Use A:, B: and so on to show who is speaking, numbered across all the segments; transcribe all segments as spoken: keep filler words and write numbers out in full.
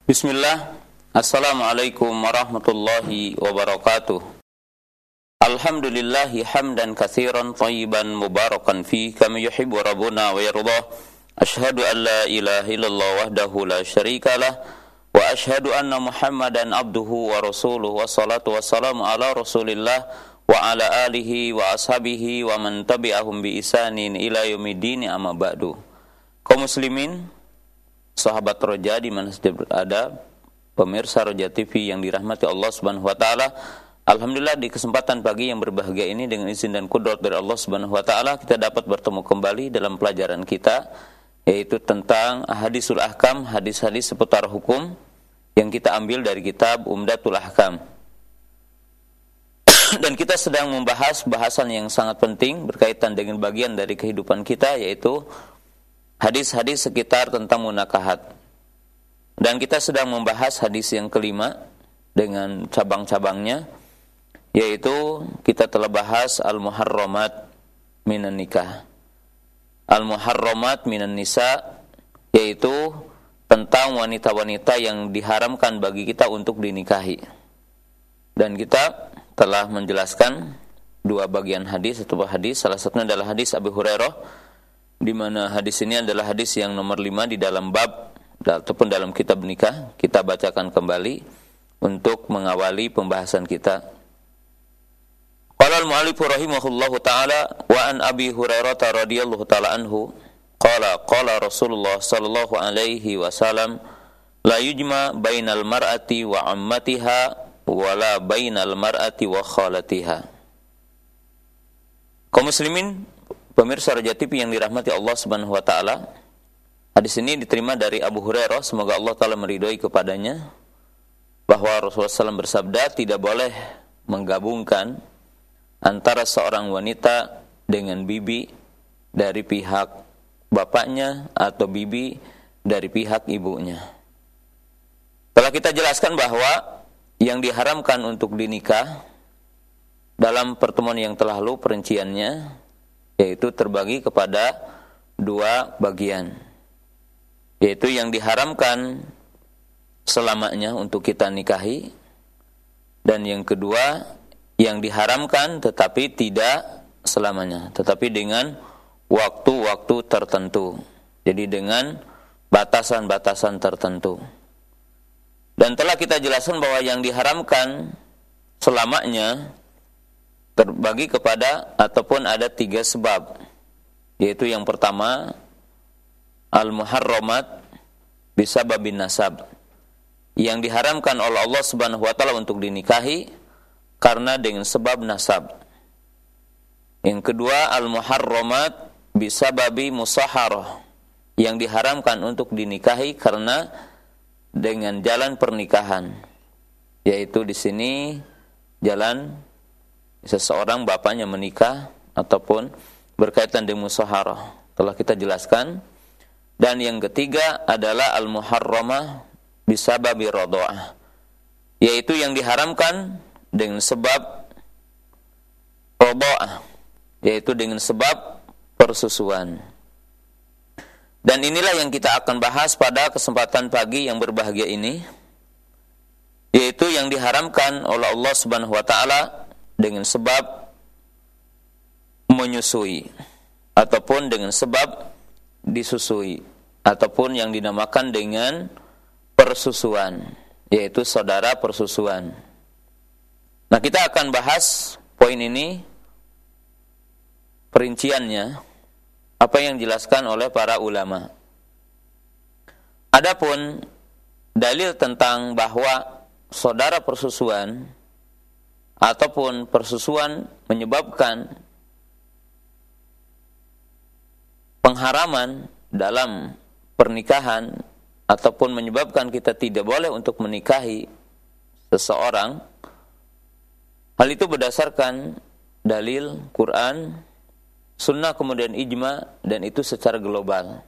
A: Bismillah. Assalamualaikum warahmatullahi wabarakatuh. Alhamdulillahi hamdan katsiran thayyiban mubarakan fi kama yuhibbu rabbuna wa yardah. Asyhadu an la ilaha illallah wahdahu la syarikalah wa asyhadu anna Muhammadan abduhu wa rasuluhu wa salatu wassalamu ala Rasulillah wa ala alihi wa ashabihi wa man tabi'ahum bi ihsanin ila yaumiddin, amma ba'du. Kaum muslimin, sahabat Roja di mana saja berada, pemirsa Roja T V yang dirahmati Allah Subhanahu wa taala. Alhamdulillah, di kesempatan pagi yang berbahagia ini dengan izin dan kudrat dari Allah Subhanahu wa taala kita dapat bertemu kembali dalam pelajaran kita, yaitu tentang hadisul ahkam, hadis-hadis seputar hukum yang kita ambil dari kitab Umdatul Ahkam. Dan kita sedang membahas bahasan yang sangat penting berkaitan dengan bagian dari kehidupan kita, yaitu hadis-hadis sekitar tentang munakahat. Dan kita sedang membahas hadis yang kelima dengan cabang-cabangnya, yaitu kita telah bahas al-muharramat minan nikah. Al-muharramat minan nisa, yaitu tentang wanita-wanita yang diharamkan bagi kita untuk dinikahi. Dan kita telah menjelaskan dua bagian hadis atau hadis. Salah satunya adalah hadis Abu Hurairah, di mana hadis ini adalah hadis yang nomor lima di dalam bab ataupun dalam kitab nikah. Kita bacakan kembali untuk mengawali pembahasan kita. Qala al-mu'allif rahimahullahu ta'ala wa an Abi Hurairah radhiyallahu ta'ala anhu qala qala Rasulullah sallallahu alaihi wasallam la yujma bainal mar'ati wa ammatiha wa la bainal mar'ati wa khalatiha. Kaum muslimin, pemirsa Roja T V yang dirahmati Allah Subhanahu wa taala, hadis ini diterima dari Abu Hurairah, semoga Allah taala meridhoi kepadanya, bahwa Rasulullah shallallahu alaihi wasallam bersabda, tidak boleh menggabungkan antara seorang wanita dengan bibi dari pihak bapaknya atau bibi dari pihak ibunya. Telah kita jelaskan bahwa yang diharamkan untuk dinikah dalam pertemuan yang telah lalu perinciannya, yaitu terbagi kepada dua bagian, yaitu yang diharamkan selamanya untuk kita nikahi, dan yang kedua yang diharamkan tetapi tidak selamanya, tetapi dengan waktu-waktu tertentu, jadi dengan batasan-batasan tertentu. Dan telah kita jelaskan bahwa yang diharamkan selamanya terbagi kepada ataupun ada tiga sebab, yaitu yang pertama al-muharramat bisababin nasab, yang diharamkan oleh Allah Subhanahu wa taala untuk dinikahi karena dengan sebab nasab. Yang kedua al-muharramat bisababi musaharah, yang diharamkan untuk dinikahi karena dengan jalan pernikahan, yaitu di sini jalan seseorang bapaknya menikah ataupun berkaitan dengan musaharah, telah kita jelaskan. Dan yang ketiga adalah al-muharramah bisababi radha'ah, yaitu yang diharamkan dengan sebab radha'ah, yaitu dengan sebab persusuan. Dan inilah yang kita akan bahas pada kesempatan pagi yang berbahagia ini, yaitu yang diharamkan oleh Allah Subhanahu wa taala dengan sebab menyusui ataupun dengan sebab disusui, ataupun yang dinamakan dengan persusuan, yaitu saudara persusuan. Nah, kita akan bahas poin ini, perinciannya, apa yang dijelaskan oleh para ulama. Adapun dalil tentang bahwa saudara persusuan ataupun persusuan menyebabkan pengharaman dalam pernikahan ataupun menyebabkan kita tidak boleh untuk menikahi seseorang, hal itu berdasarkan dalil Quran, sunnah, kemudian ijma, dan itu secara global.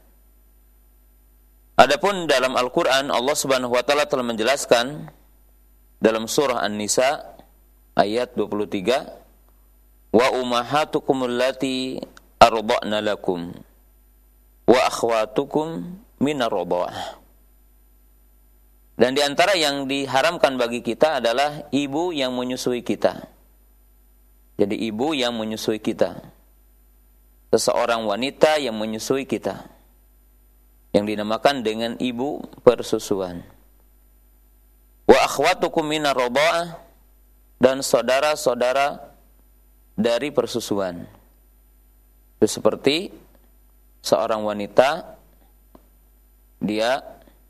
A: Adapun dalam Al-Quran, Allah Subhanahu wa taala telah menjelaskan dalam surah An-Nisa ayat dua puluh tiga, wa ummahatukum allati arda'na lakum wa akhwatukum minar radha'ah. Dan di antara yang diharamkan bagi kita adalah ibu yang menyusui kita. Jadi ibu yang menyusui kita. Seseorang wanita yang menyusui kita. Yang dinamakan dengan ibu persusuan. Wa akhwatukum minar radha'ah, dan saudara-saudara dari persusuan. Itu seperti seorang wanita, dia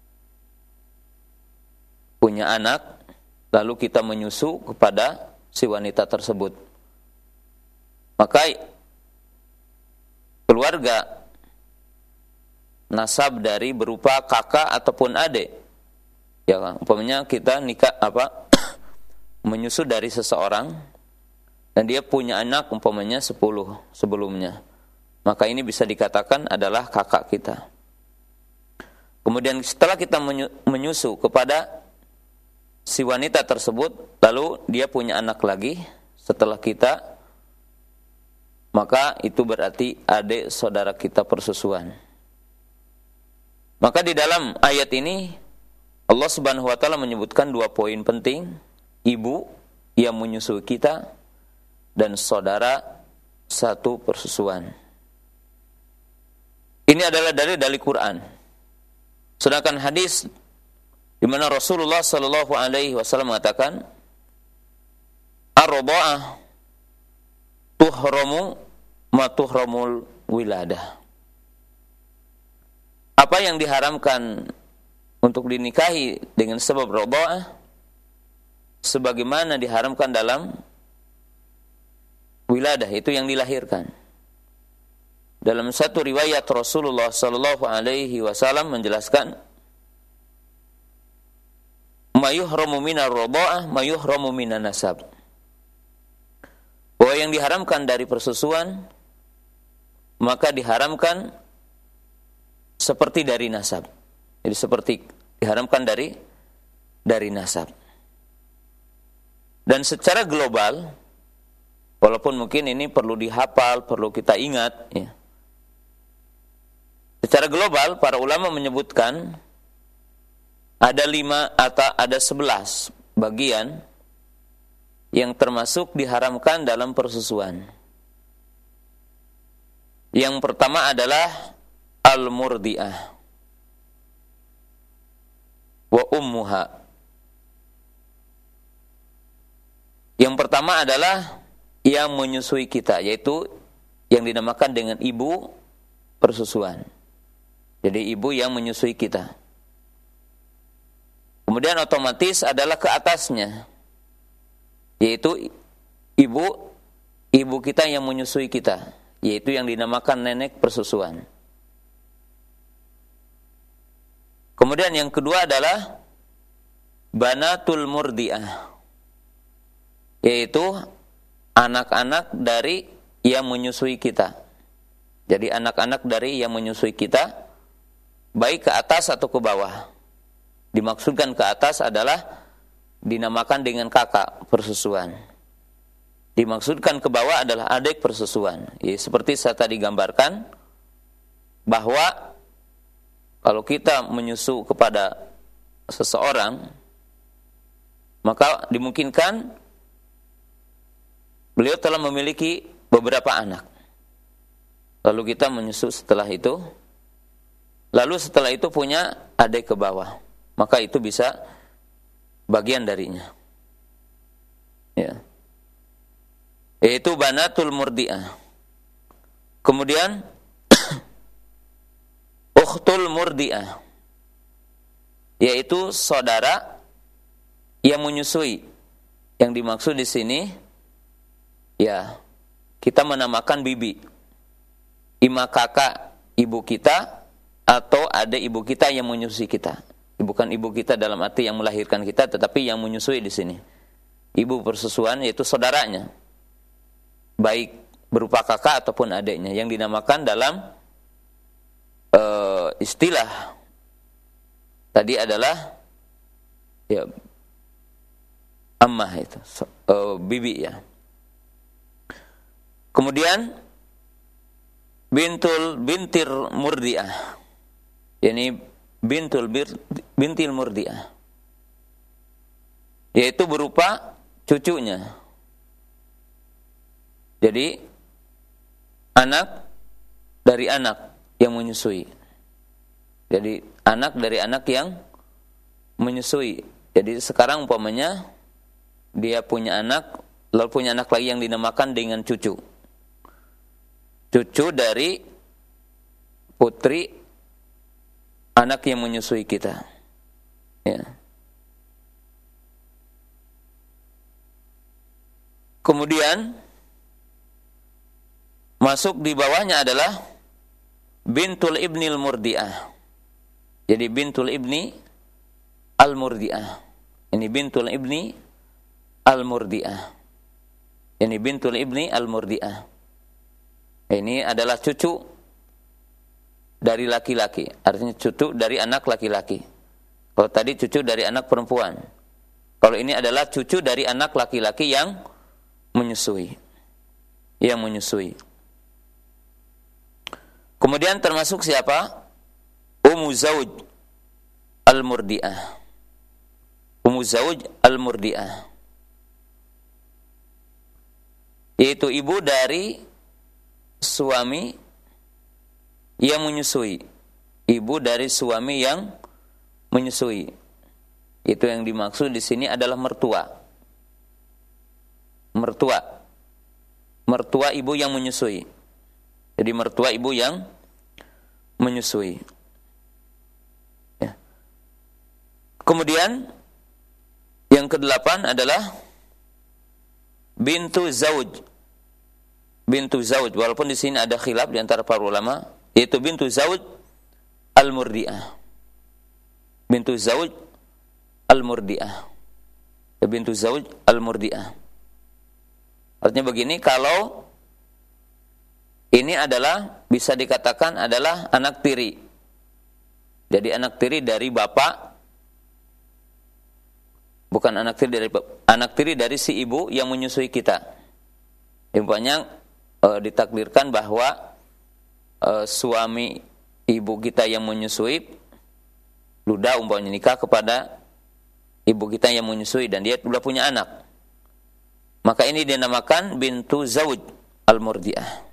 A: punya anak, lalu kita menyusu kepada si wanita tersebut. Maka keluarga nasab dari berupa kakak ataupun adik, ya, umpamanya kita nikah apa menyusu dari seseorang dan dia punya anak umpamanya sepuluh sebelumnya, maka ini bisa dikatakan adalah kakak kita. Kemudian setelah kita menyusu kepada si wanita tersebut, lalu dia punya anak lagi setelah kita, maka itu berarti adik saudara kita persusuan. Maka di dalam ayat ini Allah Subhanahu wa taala menyebutkan dua poin penting, ibu yang menyusui kita dan saudara satu persusuan. Ini adalah dalil dari Quran. Sedangkan hadis di mana Rasulullah sallallahu alaihi wasallam mengatakan, ar-radha'ah tuhramu ma tuhramul wiladah. Apa yang diharamkan untuk dinikahi dengan sebab radha'ah sebagaimana diharamkan dalam wiladah, itu yang dilahirkan. Dalam satu riwayat Rasulullah sallallahu alaihi wasallam menjelaskan, mayuhramu minar radha'ah mayuhramu minan nasab. Bahwa yang diharamkan dari persusuan maka diharamkan seperti dari nasab. Jadi seperti diharamkan dari dari nasab. Dan secara global, walaupun mungkin ini perlu dihafal, perlu kita ingat, ya. Secara global para ulama menyebutkan ada lima atau ada sebelas bagian yang termasuk diharamkan dalam persusuan. Yang pertama adalah al-murdi'ah wa ummuha. Yang pertama adalah yang menyusui kita, yaitu yang dinamakan dengan ibu persusuan. Jadi ibu yang menyusui kita. Kemudian otomatis adalah ke atasnya, yaitu ibu ibu kita yang menyusui kita, yaitu yang dinamakan nenek persusuan. Kemudian yang kedua adalah banatul murdi'ah, yaitu anak-anak dari yang menyusui kita. Jadi anak-anak dari yang menyusui kita, baik ke atas atau ke bawah. Dimaksudkan ke atas adalah dinamakan dengan kakak persusuan. Dimaksudkan ke bawah adalah adik persusuan. Ya, seperti saya tadi gambarkan, bahwa kalau kita menyusu kepada seseorang, maka dimungkinkan beliau telah memiliki beberapa anak. Lalu kita menyusu setelah itu, lalu setelah itu punya adik ke bawah, maka itu bisa bagian darinya. Ya. Yaitu banatul murdi'ah. Kemudian ukhtul murdi'ah, yaitu saudara yang menyusui. Yang dimaksud di sini, ya, kita menamakan bibi, ima kakak ibu kita atau ada ibu kita yang menyusui kita. Bukan ibu kita dalam arti yang melahirkan kita, tetapi yang menyusui di sini. Ibu persusuan yaitu saudaranya, baik berupa kakak ataupun adiknya, yang dinamakan dalam uh, istilah tadi adalah ya ammah, itu uh, bibi, ya. Kemudian bintul bintir murdi'ah, yakni bintul bir, bintil murdi'ah, yaitu berupa cucunya. Jadi anak dari anak yang menyusui. Jadi anak dari anak yang menyusui. Jadi sekarang umpamanya dia punya anak, lalu punya anak lagi yang dinamakan dengan cucu. Cucu dari putri anak yang menyusui kita. Ya. Kemudian masuk di bawahnya adalah bintul ibni al-murdi'ah. Jadi bintul ibni al-murdi'ah. Ini bintul ibni al-murdi'ah. Ini bintul ibni al-murdi'ah. Ini adalah cucu dari laki-laki. Artinya cucu dari anak laki-laki. Kalau tadi cucu dari anak perempuan. Kalau ini adalah cucu dari anak laki-laki yang menyusui. Yang menyusui. Kemudian termasuk siapa? Ummu Zawj al-Murdi'ah. Ummu Zawj al-Murdi'ah. Yaitu ibu dari suami yang menyusui. Ibu dari suami yang menyusui. Itu yang dimaksud di sini adalah mertua. Mertua. Mertua ibu yang menyusui. Jadi mertua ibu yang menyusui. Ya. Kemudian yang kedelapan adalah bintu zauj. Bintu zauj, walaupun di sini ada khilaf di antara para ulama, yaitu bintu zauj al-murdi'ah. Bintu zauj al-murdi'ah. Ya, bintu zauj al-murdi'ah. Artinya begini, kalau ini adalah bisa dikatakan adalah anak tiri. Jadi anak tiri dari bapak, bukan anak tiri dari anak tiri dari si ibu yang menyusui kita. Umpamanya e, ditakdirkan bahwa e, suami ibu kita yang menyusui sudah umpamanya nikah kepada ibu kita yang menyusui dan dia sudah punya anak. Maka ini dinamakan bintu zauj al-murdi'ah.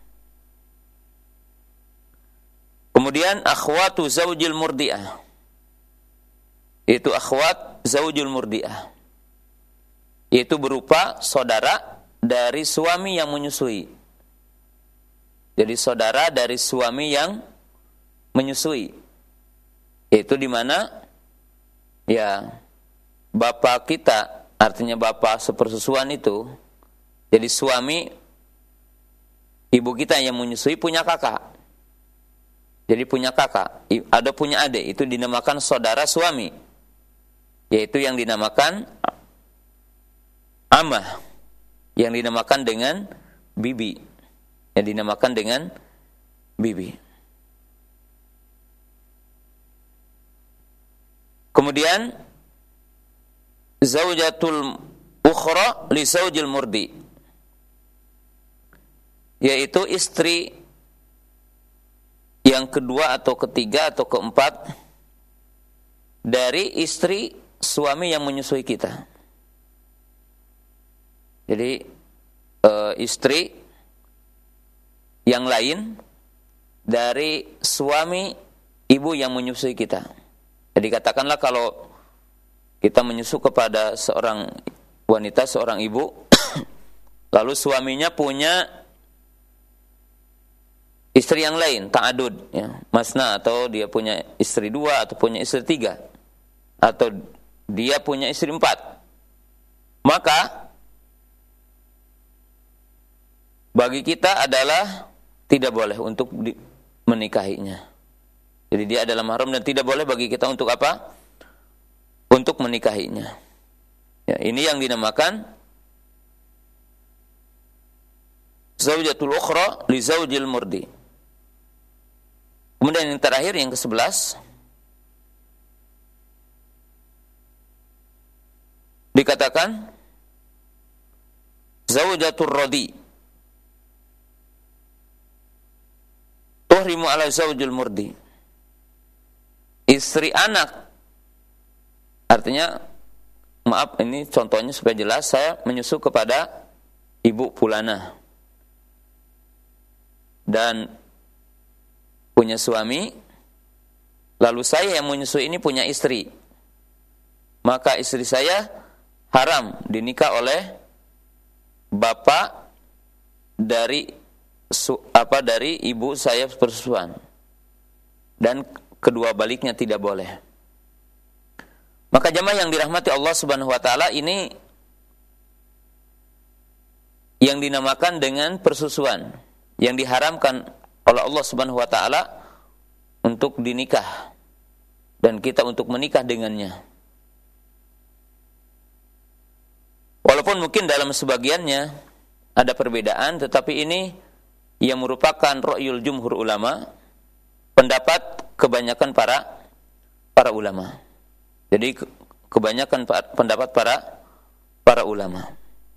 A: Kemudian akhwatu zaujil murdi'ah. Itu akhwat zaujil murdi'ah. Yaitu berupa saudara dari suami yang menyusui. Jadi saudara dari suami yang menyusui. Itu di mana ya bapak kita, artinya bapak sepersusuan itu, jadi suami ibu kita yang menyusui punya kakak. Jadi punya kakak, ada punya adik, itu dinamakan saudara suami. Yaitu yang dinamakan amah, yang dinamakan dengan bibi. Yang dinamakan dengan bibi. Kemudian zaujatul ukhra li zaujil murdi, yaitu istri yang kedua atau ketiga atau keempat dari istri suami yang menyusui kita. Jadi e, istri yang lain dari suami ibu yang menyusui kita. Jadi katakanlah kalau kita menyusu kepada seorang wanita, seorang ibu, lalu suaminya punya istri yang lain, ta'adud, ya, masna, atau dia punya istri dua, atau punya istri tiga, atau dia punya istri empat. Maka bagi kita adalah tidak boleh untuk di, menikahinya. Jadi dia adalah mahram dan tidak boleh bagi kita untuk apa? Untuk menikahinya. Ya, ini yang dinamakan zaujatul ukhra li zaujil murdi. Kemudian yang terakhir, yang kesebelas, dikatakan zaujatur radi tuhrimu ala zaujil murdi. Istri anak, artinya maaf ini contohnya supaya jelas, saya menyusu kepada ibu fulana dan punya suami, lalu saya yang menyusui ini punya istri, maka istri saya haram dinikah oleh bapak dari su, apa dari ibu saya persusuan, dan kedua baliknya tidak boleh. Maka jamaah yang dirahmati Allah Subhanahu wa taala, ini yang dinamakan dengan persusuan yang diharamkan oleh Allah Subhanahu wa taala untuk dinikah dan kita untuk menikah dengannya. Walaupun mungkin dalam sebagiannya ada perbedaan, tetapi ini yang merupakan ra'yul jumhur ulama, pendapat kebanyakan para para ulama. Jadi kebanyakan pendapat para para ulama.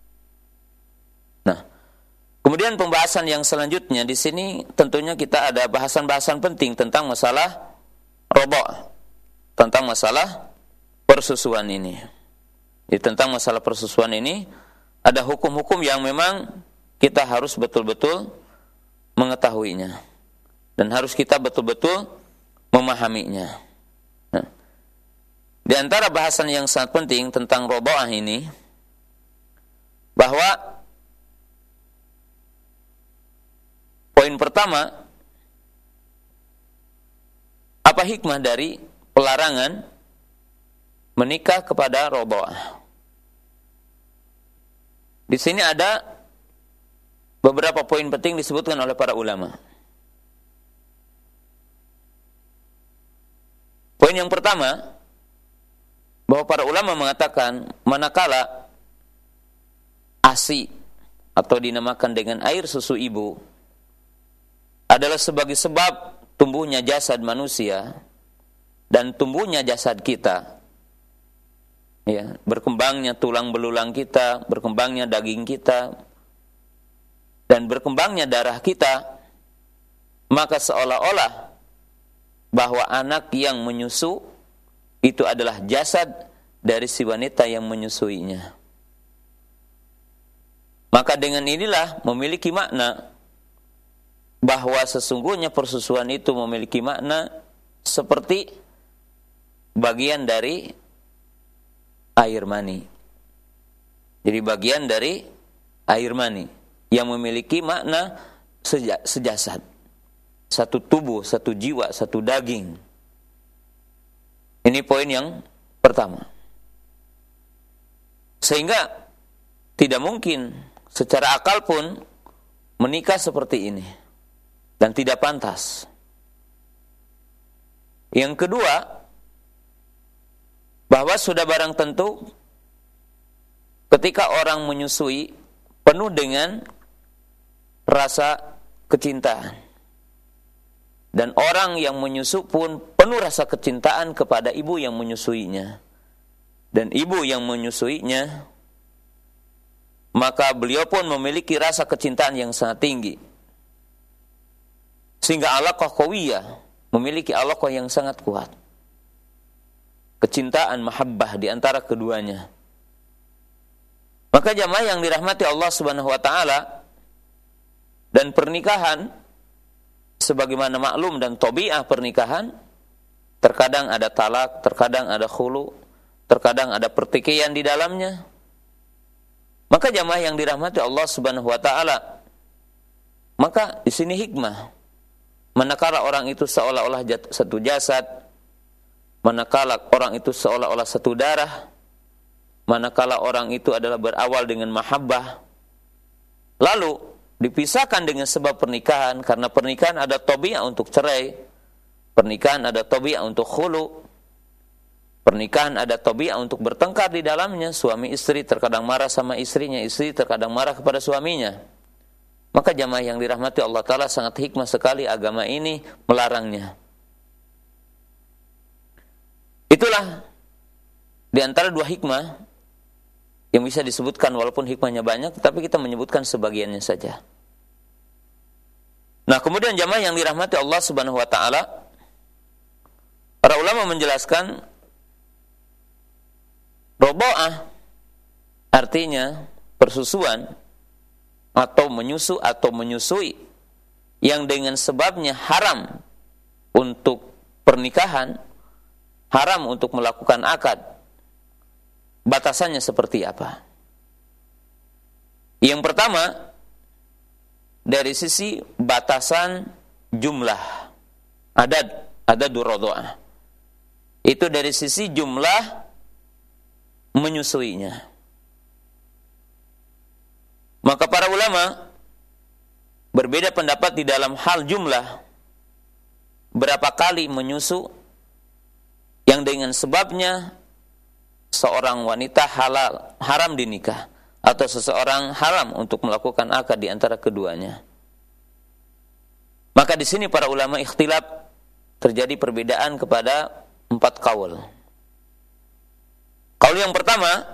A: Nah, kemudian pembahasan yang selanjutnya di sini tentunya kita ada bahasan-bahasan penting tentang masalah robo', tentang masalah persusuan ini. Jadi tentang masalah persusuan ini ada hukum-hukum yang memang kita harus betul-betul mengetahuinya dan harus kita betul-betul memahaminya. Nah, di antara bahasan yang sangat penting tentang robo'ah ini, bahwa poin pertama, apa hikmah dari pelarangan menikah kepada robo'ah? Di sini ada beberapa poin penting disebutkan oleh para ulama. Poin yang pertama, bahwa para ulama mengatakan manakala A S I atau dinamakan dengan air susu ibu adalah sebagai sebab tumbuhnya jasad manusia dan tumbuhnya jasad kita, ya, berkembangnya tulang belulang kita, berkembangnya daging kita, dan berkembangnya darah kita, maka seolah-olah bahwa anak yang menyusu itu adalah jasad dari si wanita yang menyusuinya. Maka dengan inilah memiliki makna bahwa sesungguhnya persusuan itu memiliki makna seperti bagian dari air mani. Jadi bagian dari air mani yang memiliki makna seja, sejasad. Satu tubuh, satu jiwa, satu daging. Ini poin yang pertama. Sehingga tidak mungkin secara akal pun menikah seperti ini dan tidak pantas. Yang kedua, bahwa sudah barang tentu ketika orang menyusui penuh dengan rasa kecintaan. Dan orang yang menyusu pun penuh rasa kecintaan kepada ibu yang menyusuinya. Dan ibu yang menyusuinya, maka beliau pun memiliki rasa kecintaan yang sangat tinggi. Sehingga alaqah qawiyah, memiliki alaqah yang sangat kuat. Kecintaan, mahabbah di antara keduanya. Maka jamaah yang dirahmati Allah Subhanahu wa taala, dan pernikahan sebagaimana maklum dan tabiat pernikahan, terkadang ada talak, terkadang ada khulu, terkadang ada pertikaian di dalamnya. Maka jamaah yang dirahmati Allah Subhanahu wa taala, maka di sini hikmah. Manakala orang itu seolah-olah satu jasad, manakala orang itu seolah-olah satu darah, manakala orang itu adalah berawal dengan mahabbah, lalu dipisahkan dengan sebab pernikahan, karena pernikahan ada tabiat untuk cerai, pernikahan ada tabiat untuk khulu, pernikahan ada tabiat untuk bertengkar di dalamnya, suami istri terkadang marah sama istrinya, istri terkadang marah kepada suaminya. Maka jamaah yang dirahmati Allah Ta'ala, sangat hikmah sekali agama ini melarangnya. Itulah di antara dua hikmah yang bisa disebutkan, walaupun hikmahnya banyak, tapi kita menyebutkan sebagiannya saja. Nah, kemudian jamaah yang dirahmati Allah Subhanahu wa taala, para ulama menjelaskan robo'ah artinya persusuan atau menyusu atau menyusui yang dengan sebabnya haram untuk pernikahan, haram untuk melakukan akad, batasannya seperti apa? Yang pertama, dari sisi batasan jumlah, adad, adadur radha'ah. Itu dari sisi jumlah menyusuinya. Maka para ulama berbeda pendapat di dalam hal jumlah, berapa kali menyusu yang dengan sebabnya seorang wanita halal, haram dinikah, atau seseorang haram untuk melakukan akad di antara keduanya. Maka di sini para ulama ikhtilaf, terjadi perbedaan kepada empat kaul. Kaul yang pertama,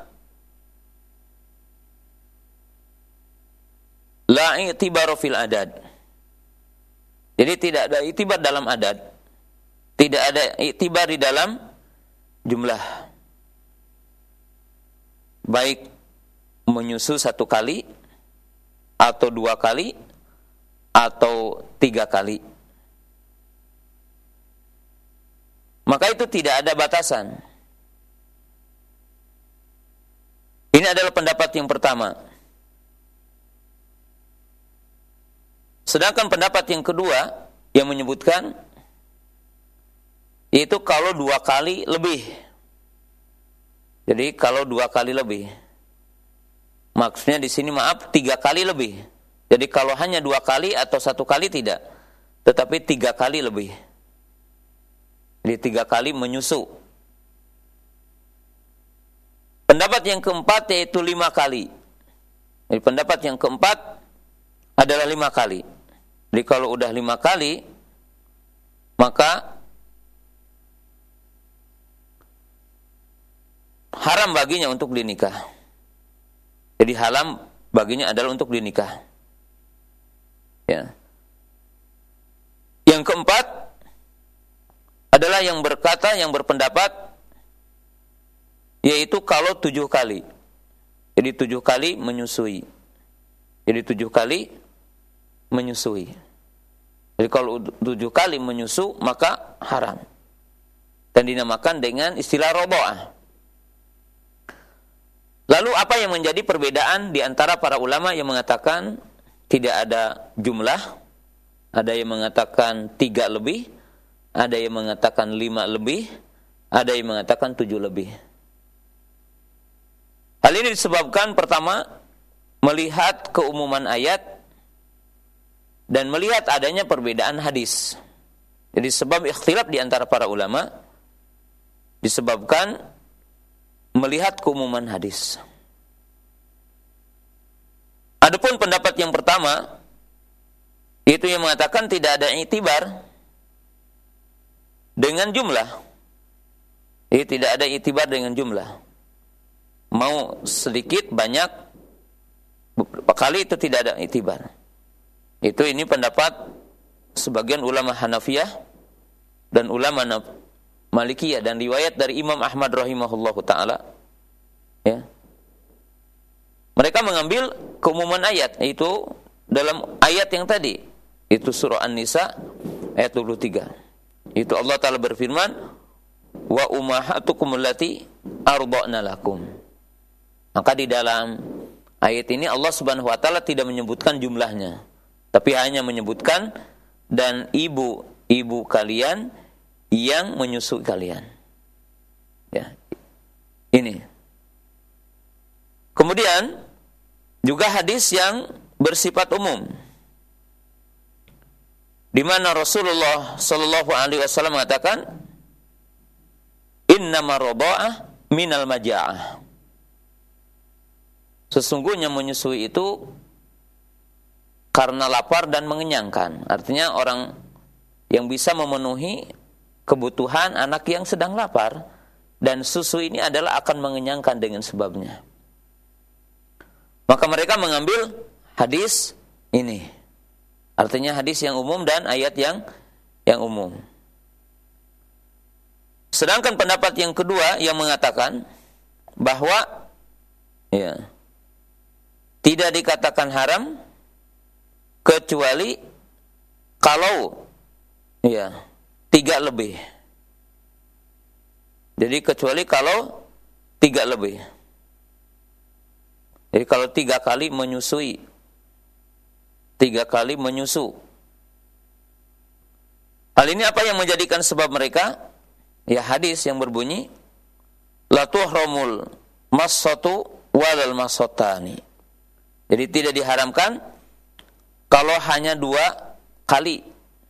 A: la i'tibaru fil adad. Jadi tidak ada i'tibar dalam adad, tidak ada i'tibar di dalam jumlah. Baik menyusu satu kali, atau dua kali, atau tiga kali. Maka itu tidak ada batasan. Ini adalah pendapat yang pertama. Sedangkan pendapat yang kedua yang menyebutkan yaitu kalau dua kali lebih. Jadi kalau dua kali lebih. Maksudnya di sini maaf tiga kali lebih. Jadi kalau hanya dua kali atau satu kali tidak, tetapi tiga kali lebih. Jadi tiga kali menyusu. Pendapat yang keempat yaitu lima kali. Jadi pendapat yang keempat adalah lima kali. Jadi kalau udah lima kali, maka haram baginya untuk dinikah. Jadi haram baginya adalah untuk dinikah. Ya. Yang keempat adalah yang berkata, yang berpendapat, yaitu kalau tujuh kali. Jadi tujuh kali menyusui. Jadi tujuh kali menyusui. Jadi kalau tujuh kali menyusu, maka haram. Dan dinamakan dengan istilah radha'ah. Lalu apa yang menjadi perbedaan di antara para ulama yang mengatakan tidak ada jumlah, ada yang mengatakan tiga lebih, ada yang mengatakan lima lebih, ada yang mengatakan tujuh lebih. Hal ini disebabkan pertama, melihat keumuman ayat dan melihat adanya perbedaan hadis. Jadi sebab ikhtilaf di antara para ulama disebabkan melihat keumuman hadis. Adapun pendapat yang pertama, itu yang mengatakan tidak ada i'tibar dengan jumlah. Jadi tidak ada i'tibar dengan jumlah. Mau sedikit, banyak, beberapa kali itu tidak ada i'tibar. Itu ini pendapat sebagian ulama Hanafiyah dan ulama Malikiyah dan riwayat dari Imam Ahmad rahimahullahu taala. Ya. Mereka mengambil keumuman ayat, yaitu dalam ayat yang tadi, itu surah An-Nisa ayat dua puluh tiga. Itu Allah taala berfirman, wa ummahatukum allati arda'na lakum. Maka di dalam ayat ini Allah Subhanahu wa taala tidak menyebutkan jumlahnya, tapi hanya menyebutkan dan ibu-ibu kalian yang menyusui kalian. Ya. Ini. Kemudian juga hadis yang bersifat umum, di mana Rasulullah sallallahu alaihi wasallam mengatakan, "Innama radha'ah minal maja'ah." Sesungguhnya menyusui itu karena lapar dan mengenyangkan. Artinya orang yang bisa memenuhi kebutuhan anak yang sedang lapar, dan susu ini adalah akan mengenyangkan dengan sebabnya. Maka mereka mengambil hadis ini. Artinya hadis yang umum dan ayat yang yang umum. Sedangkan pendapat yang kedua yang mengatakan bahwa ya, tidak dikatakan haram kecuali kalau ya tiga lebih. Jadi kecuali kalau tiga lebih. Jadi kalau tiga kali menyusui, tiga kali menyusu. Hal ini apa yang menjadikan sebab mereka? Ya hadis yang berbunyi, la tuhramul massatu walal massatani. Jadi tidak diharamkan kalau hanya dua kali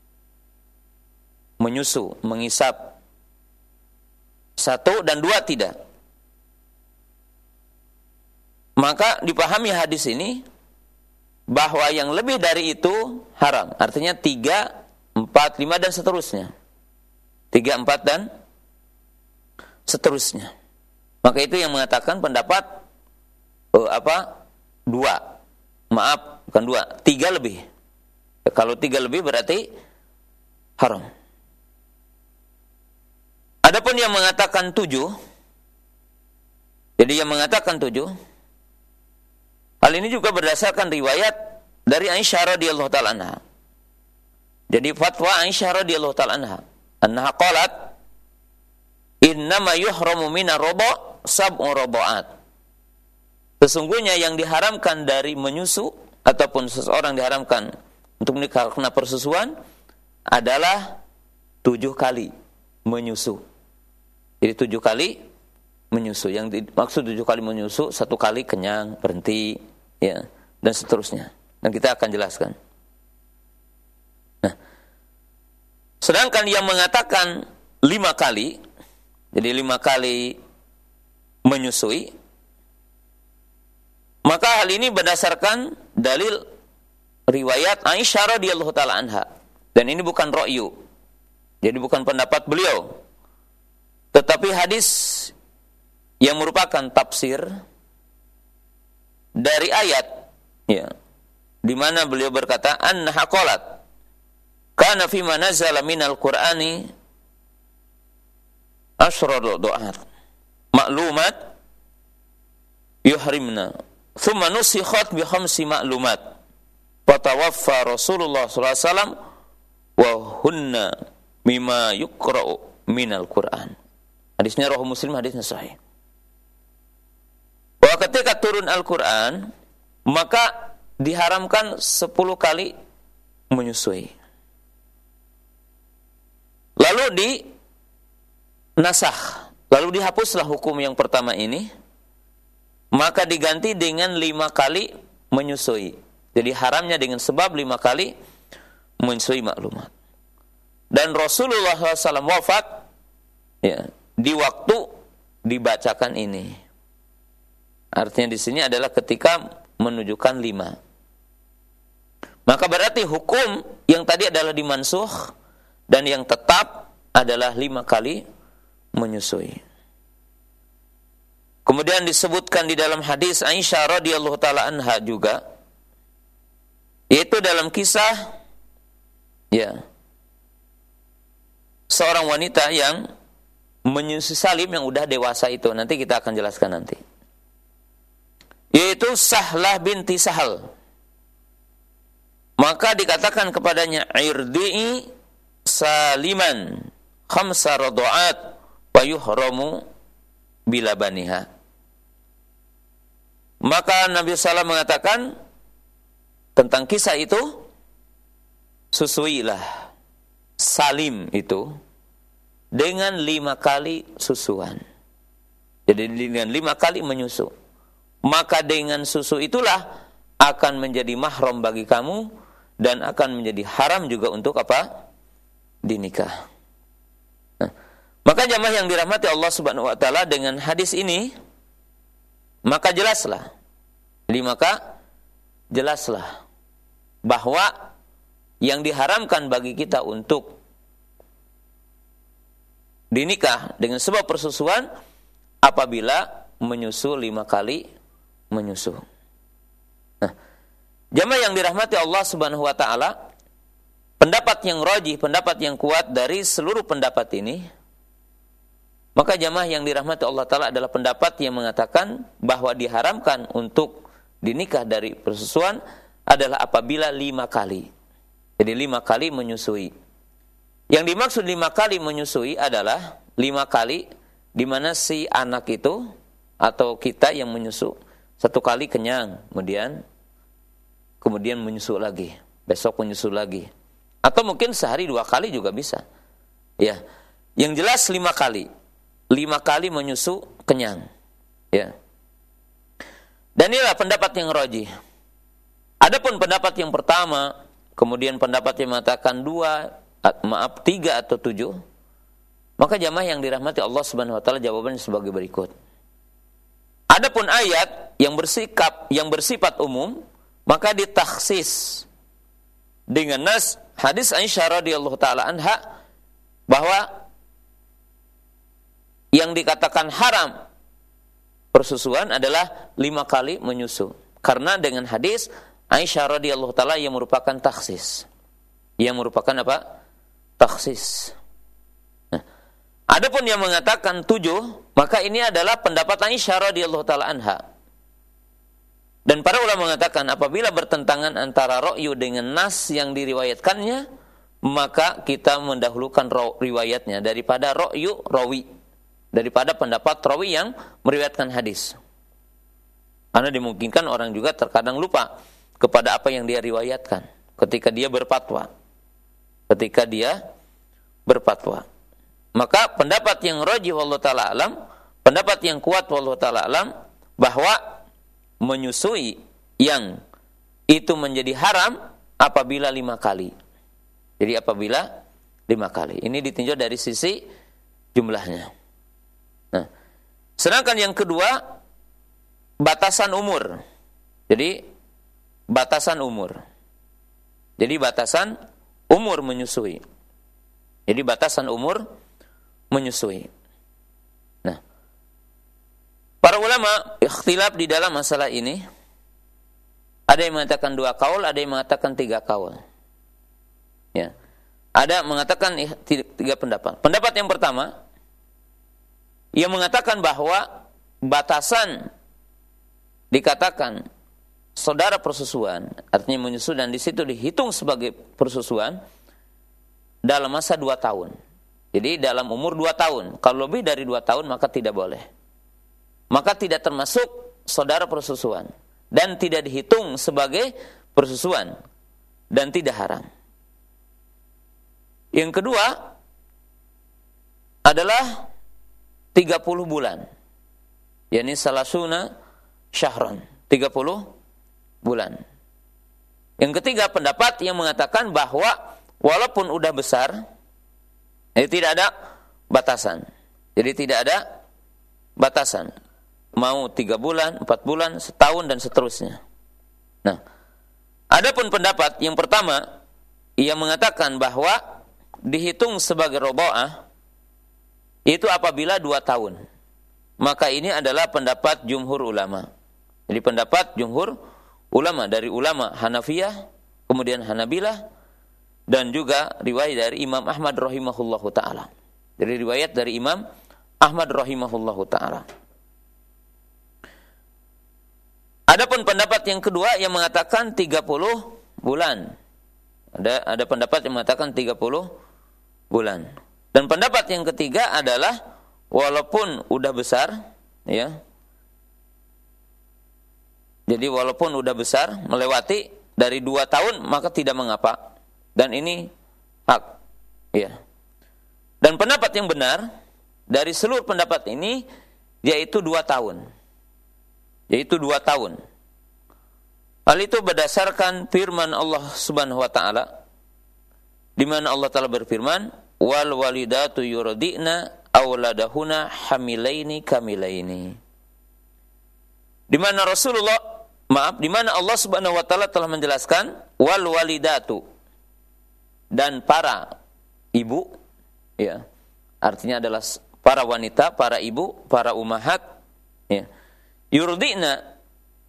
A: menyusu, mengisap. Satu dan dua tidak. Maka dipahami hadis ini bahwa yang lebih dari itu haram. Artinya tiga, empat, lima dan seterusnya. Tiga, empat dan seterusnya. Maka itu yang mengatakan pendapat uh, apa? Dua. Maaf, bukan dua. Tiga lebih. Kalau tiga lebih berarti haram. Adapun yang mengatakan tujuh, jadi yang mengatakan tujuh, hal ini juga berdasarkan riwayat dari Aisyah radhiyallahu taala anha. Jadi fatwa Aisyah radhiyallahu taala anha, annaha qalat, "Innama yuhramu minar rada' sab'u rada'at." Sesungguhnya yang diharamkan dari menyusu ataupun seseorang diharamkan untuk menikah karena persusuan adalah tujuh kali menyusu. Jadi tujuh kali menyusu. Yang dimaksud tujuh kali menyusu, satu kali kenyang, berhenti, ya, dan seterusnya. Dan kita akan jelaskan. Nah, sedangkan yang mengatakan lima kali, jadi lima kali menyusui, maka hal ini berdasarkan dalil riwayat Aisyah radhiyallahu taala anha. Dan ini bukan ra'yu. Jadi bukan pendapat beliau. Tetapi hadis yang merupakan tafsir dari ayat, ya, di mana beliau berkata, annaha qalat, kana fi ma nazala minal qur'ani asyra du'at ma'lumat yuhrimna thumma nusikhat bi khamsi ma'lumat fatawaffa Rasulullah sallallahu alaihi wasallam wa hunna mimma yuqra'u minal qur'an. Hadisnya Rawahu Muslim, hadisnya sahih. Bahwa ketika turun Al-Quran, maka diharamkan sepuluh kali menyusui. Lalu di nasakh, lalu dihapuslah hukum yang pertama ini, maka diganti dengan lima kali menyusui. Jadi haramnya dengan sebab lima kali menyusui maklumat. Dan Rasulullah shallallahu alaihi wasallam wafat, ya, di waktu dibacakan ini. Artinya di sini adalah ketika menunjukkan lima. Maka berarti hukum yang tadi adalah dimansukh dan yang tetap adalah lima kali menyusui. Kemudian disebutkan di dalam hadis Aisyah radhiyallahu taala anha juga, yaitu dalam kisah, ya, seorang wanita yang menyusui Salim yang udah dewasa itu. Nanti kita akan jelaskan nanti. Yaitu Sahlah binti Sahal. Maka dikatakan kepadanya, irdi'i Saliman khamsa rada'at wa yuhramu bilabaniha. Maka Nabi sallallahu alaihi wasallam mengatakan tentang kisah itu, susuilah Salim itu dengan lima kali susuan. Jadi dengan lima kali menyusu. Maka dengan susu itulah akan menjadi mahram bagi kamu dan akan menjadi haram juga untuk apa? Dinikah. Nah, maka jamaah yang dirahmati Allah Subhanahu wa taala, dengan hadis ini maka jelaslah, jadi maka jelaslah bahwa yang diharamkan bagi kita untuk dinikah dengan sebab persusuan apabila menyusu lima kali menyusu. Nah, jamaah yang dirahmati Allah Subhanahu wa taala, pendapat yang rajih, pendapat yang kuat dari seluruh pendapat ini, maka jamaah yang dirahmati Allah taala adalah pendapat yang mengatakan bahwa diharamkan untuk dinikah dari persusuan adalah apabila lima kali. Jadi lima kali menyusui. Yang dimaksud lima kali menyusui adalah lima kali di mana si anak itu atau kita yang menyusu satu kali kenyang, kemudian kemudian menyusu lagi, besok menyusu lagi, atau mungkin sehari dua kali juga bisa. Ya, yang jelas lima kali, lima kali menyusu kenyang. Ya. Dan inilah pendapat yang rajih. Adapun pendapat yang pertama, kemudian pendapat yang mengatakan dua, maaf tiga atau tujuh, maka jamaah yang dirahmati Allah Subhanahu Wa Taala jawabannya sebagai berikut. Adapun ayat yang bersikap yang bersifat umum, maka ditakhsis dengan nas hadis Aisyah radhiyallahu taala anha bahwa yang dikatakan haram persusuan adalah lima kali menyusu. Karena dengan hadis Aisyah radhiyallahu taala yang merupakan takhsis. Yang merupakan apa? Takhsis. Nah, adapun yang mengatakan tujuh, maka ini adalah pendapat Aisyah radhiyallahu taala anha. Dan para ulama mengatakan apabila bertentangan antara ra'yu dengan nas yang diriwayatkannya, maka kita mendahulukan riwayatnya daripada ra'yu rawi, daripada pendapat rawi yang meriwayatkan hadis. Karena dimungkinkan orang juga terkadang lupa kepada apa yang dia riwayatkan ketika dia berfatwa. Ketika dia berfatwa. Maka pendapat yang rajih wallahu taala alam, pendapat yang kuat wallahu taala alam bahwa menyusui yang itu menjadi haram apabila lima kali. Jadi apabila lima kali. Ini ditinjau dari sisi jumlahnya. Nah, sedangkan yang kedua batasan umur. Jadi batasan umur. Jadi batasan umur menyusui. Jadi batasan umur menyusui. Nah, para ulama ikhtilaf di dalam masalah ini. Ada yang mengatakan dua kaul, ada yang mengatakan tiga kaul. Ya. Ada mengatakan tiga pendapat. Pendapat yang pertama, yang mengatakan bahwa batasan dikatakan saudara persusuan, artinya menyusu dan di situ dihitung sebagai persusuan dalam masa dua tahun. Jadi dalam umur dua tahun. Kalau lebih dari dua tahun maka tidak boleh. Maka tidak termasuk saudara persusuan dan tidak dihitung sebagai persusuan dan tidak haram. Yang kedua adalah tiga puluh bulan. yakni salasuna syahran, tiga puluh bulan. Yang ketiga pendapat yang mengatakan bahwa walaupun udah besar, jadi tidak ada batasan. Jadi tidak ada batasan. Mau tiga bulan, empat bulan, setahun dan seterusnya. Nah, adapun pendapat yang pertama yang mengatakan bahwa dihitung sebagai roboah itu apabila dua tahun. Maka ini adalah pendapat jumhur ulama. Jadi pendapat jumhur ulama dari ulama Hanafiyah, kemudian Hanabilah, dan juga riwayat dari Imam Ahmad rahimahullahu ta'ala. Jadi riwayat dari Imam Ahmad rahimahullahu ta'ala. Adapun pendapat yang kedua yang mengatakan tiga puluh bulan. Ada ada pendapat yang mengatakan tiga puluh bulan. Dan pendapat yang ketiga adalah walaupun udah besar, ya. Jadi walaupun udah besar, melewati dari dua tahun, maka tidak mengapa. Dan ini hak. Ya. Dan pendapat yang benar, dari seluruh pendapat ini, yaitu dua tahun. Yaitu dua tahun. Hal itu berdasarkan firman Allah Subhanahu wa ta'ala, di mana Allah Ta'ala berfirman, wal walidatu yurdi'na awladahuna hamilaini kamilaini. Di mana Rasulullah, maaf, di mana Allah Subhanahu wa taala telah menjelaskan wal walidatu, dan para ibu, ya. Artinya adalah para wanita, para ibu, para ummahat, ya. Yurdi'na,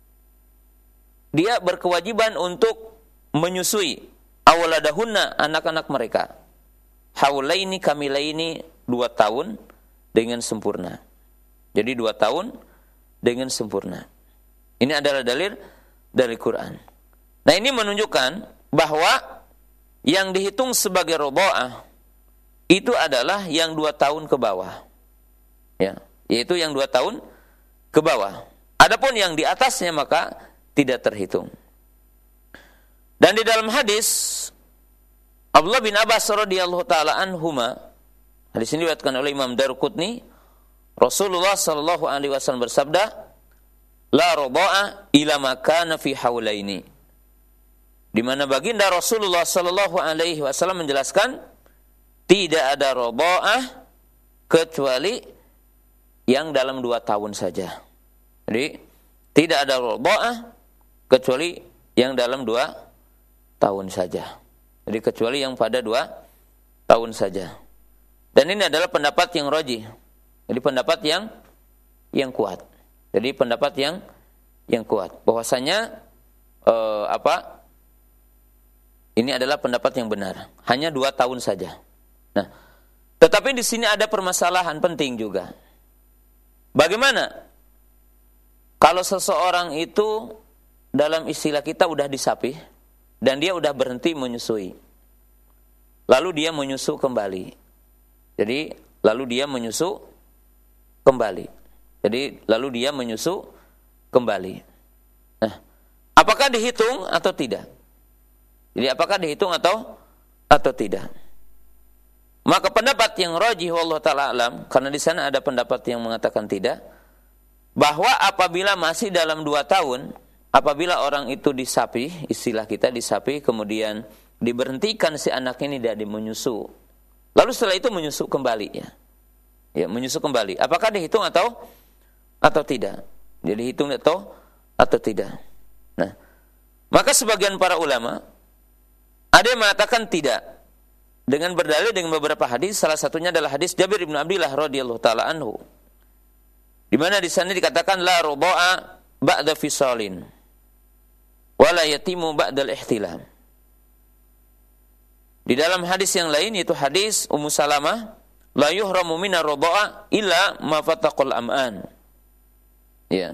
A: dia berkewajiban untuk menyusui awladahunna, anak-anak mereka. Haulaini kamilaini, dua tahun dengan sempurna. Jadi dua tahun dengan sempurna. Ini adalah dalil dari Quran. Nah, ini menunjukkan bahwa yang dihitung sebagai rodha'ah itu adalah yang dua tahun ke bawah. Ya, yaitu yang dua tahun ke bawah. Adapun yang di atasnya maka tidak terhitung. Dan di dalam hadis Abdullah bin Abbas radhiyallahu taala anhuma, hadis ini diriwayatkan oleh Imam Daruqutni, Rasulullah sallallahu alaihi wasallam bersabda, "La rodha'a ila ma kana fi haulaini." Di mana baginda Rasulullah sallallahu alaihi wasallam menjelaskan tidak ada rodha'ah kecuali yang dalam dua tahun saja. Jadi tidak ada rodha'ah kecuali yang dalam dua tahun saja. Jadi kecuali yang pada dua tahun saja. Dan ini adalah pendapat yang rajih. Jadi pendapat yang yang kuat. Jadi pendapat yang yang kuat. Bahwasanya eh, apa? Ini adalah pendapat yang benar. Hanya dua tahun saja. Nah, tetapi di sini ada permasalahan penting juga. Bagaimana kalau seseorang itu dalam istilah kita udah disapih dan dia udah berhenti menyusui, lalu dia menyusu kembali. Jadi lalu dia menyusu kembali. Jadi lalu dia menyusu kembali. Nah, apakah dihitung atau tidak? Jadi apakah dihitung atau atau tidak? Maka pendapat yang rajih wallahu taala alam, karena di sana ada pendapat yang mengatakan tidak, bahwa apabila masih dalam dua tahun, apabila orang itu disapi, istilah kita disapi, kemudian diberhentikan si anak ini dari menyusu, lalu setelah itu menyusu kembali, ya, ya menyusu kembali, apakah dihitung atau atau tidak? Jadi dihitung atau atau tidak? Nah, maka sebagian para ulama ada yang mengatakan tidak, dengan berdalil dengan beberapa hadis. Salah satunya adalah hadis Jabir bin Abdullah radhiyallahu taala anhu, di mana di sana dikatakan la rodha'a ba'da fisalin wala yatimu ba'dal ihtilam. Di dalam hadis yang lain, yaitu hadis Ummu Salamah, la yuhramu minar rodha'a illa ma fataqul am'an. Ya.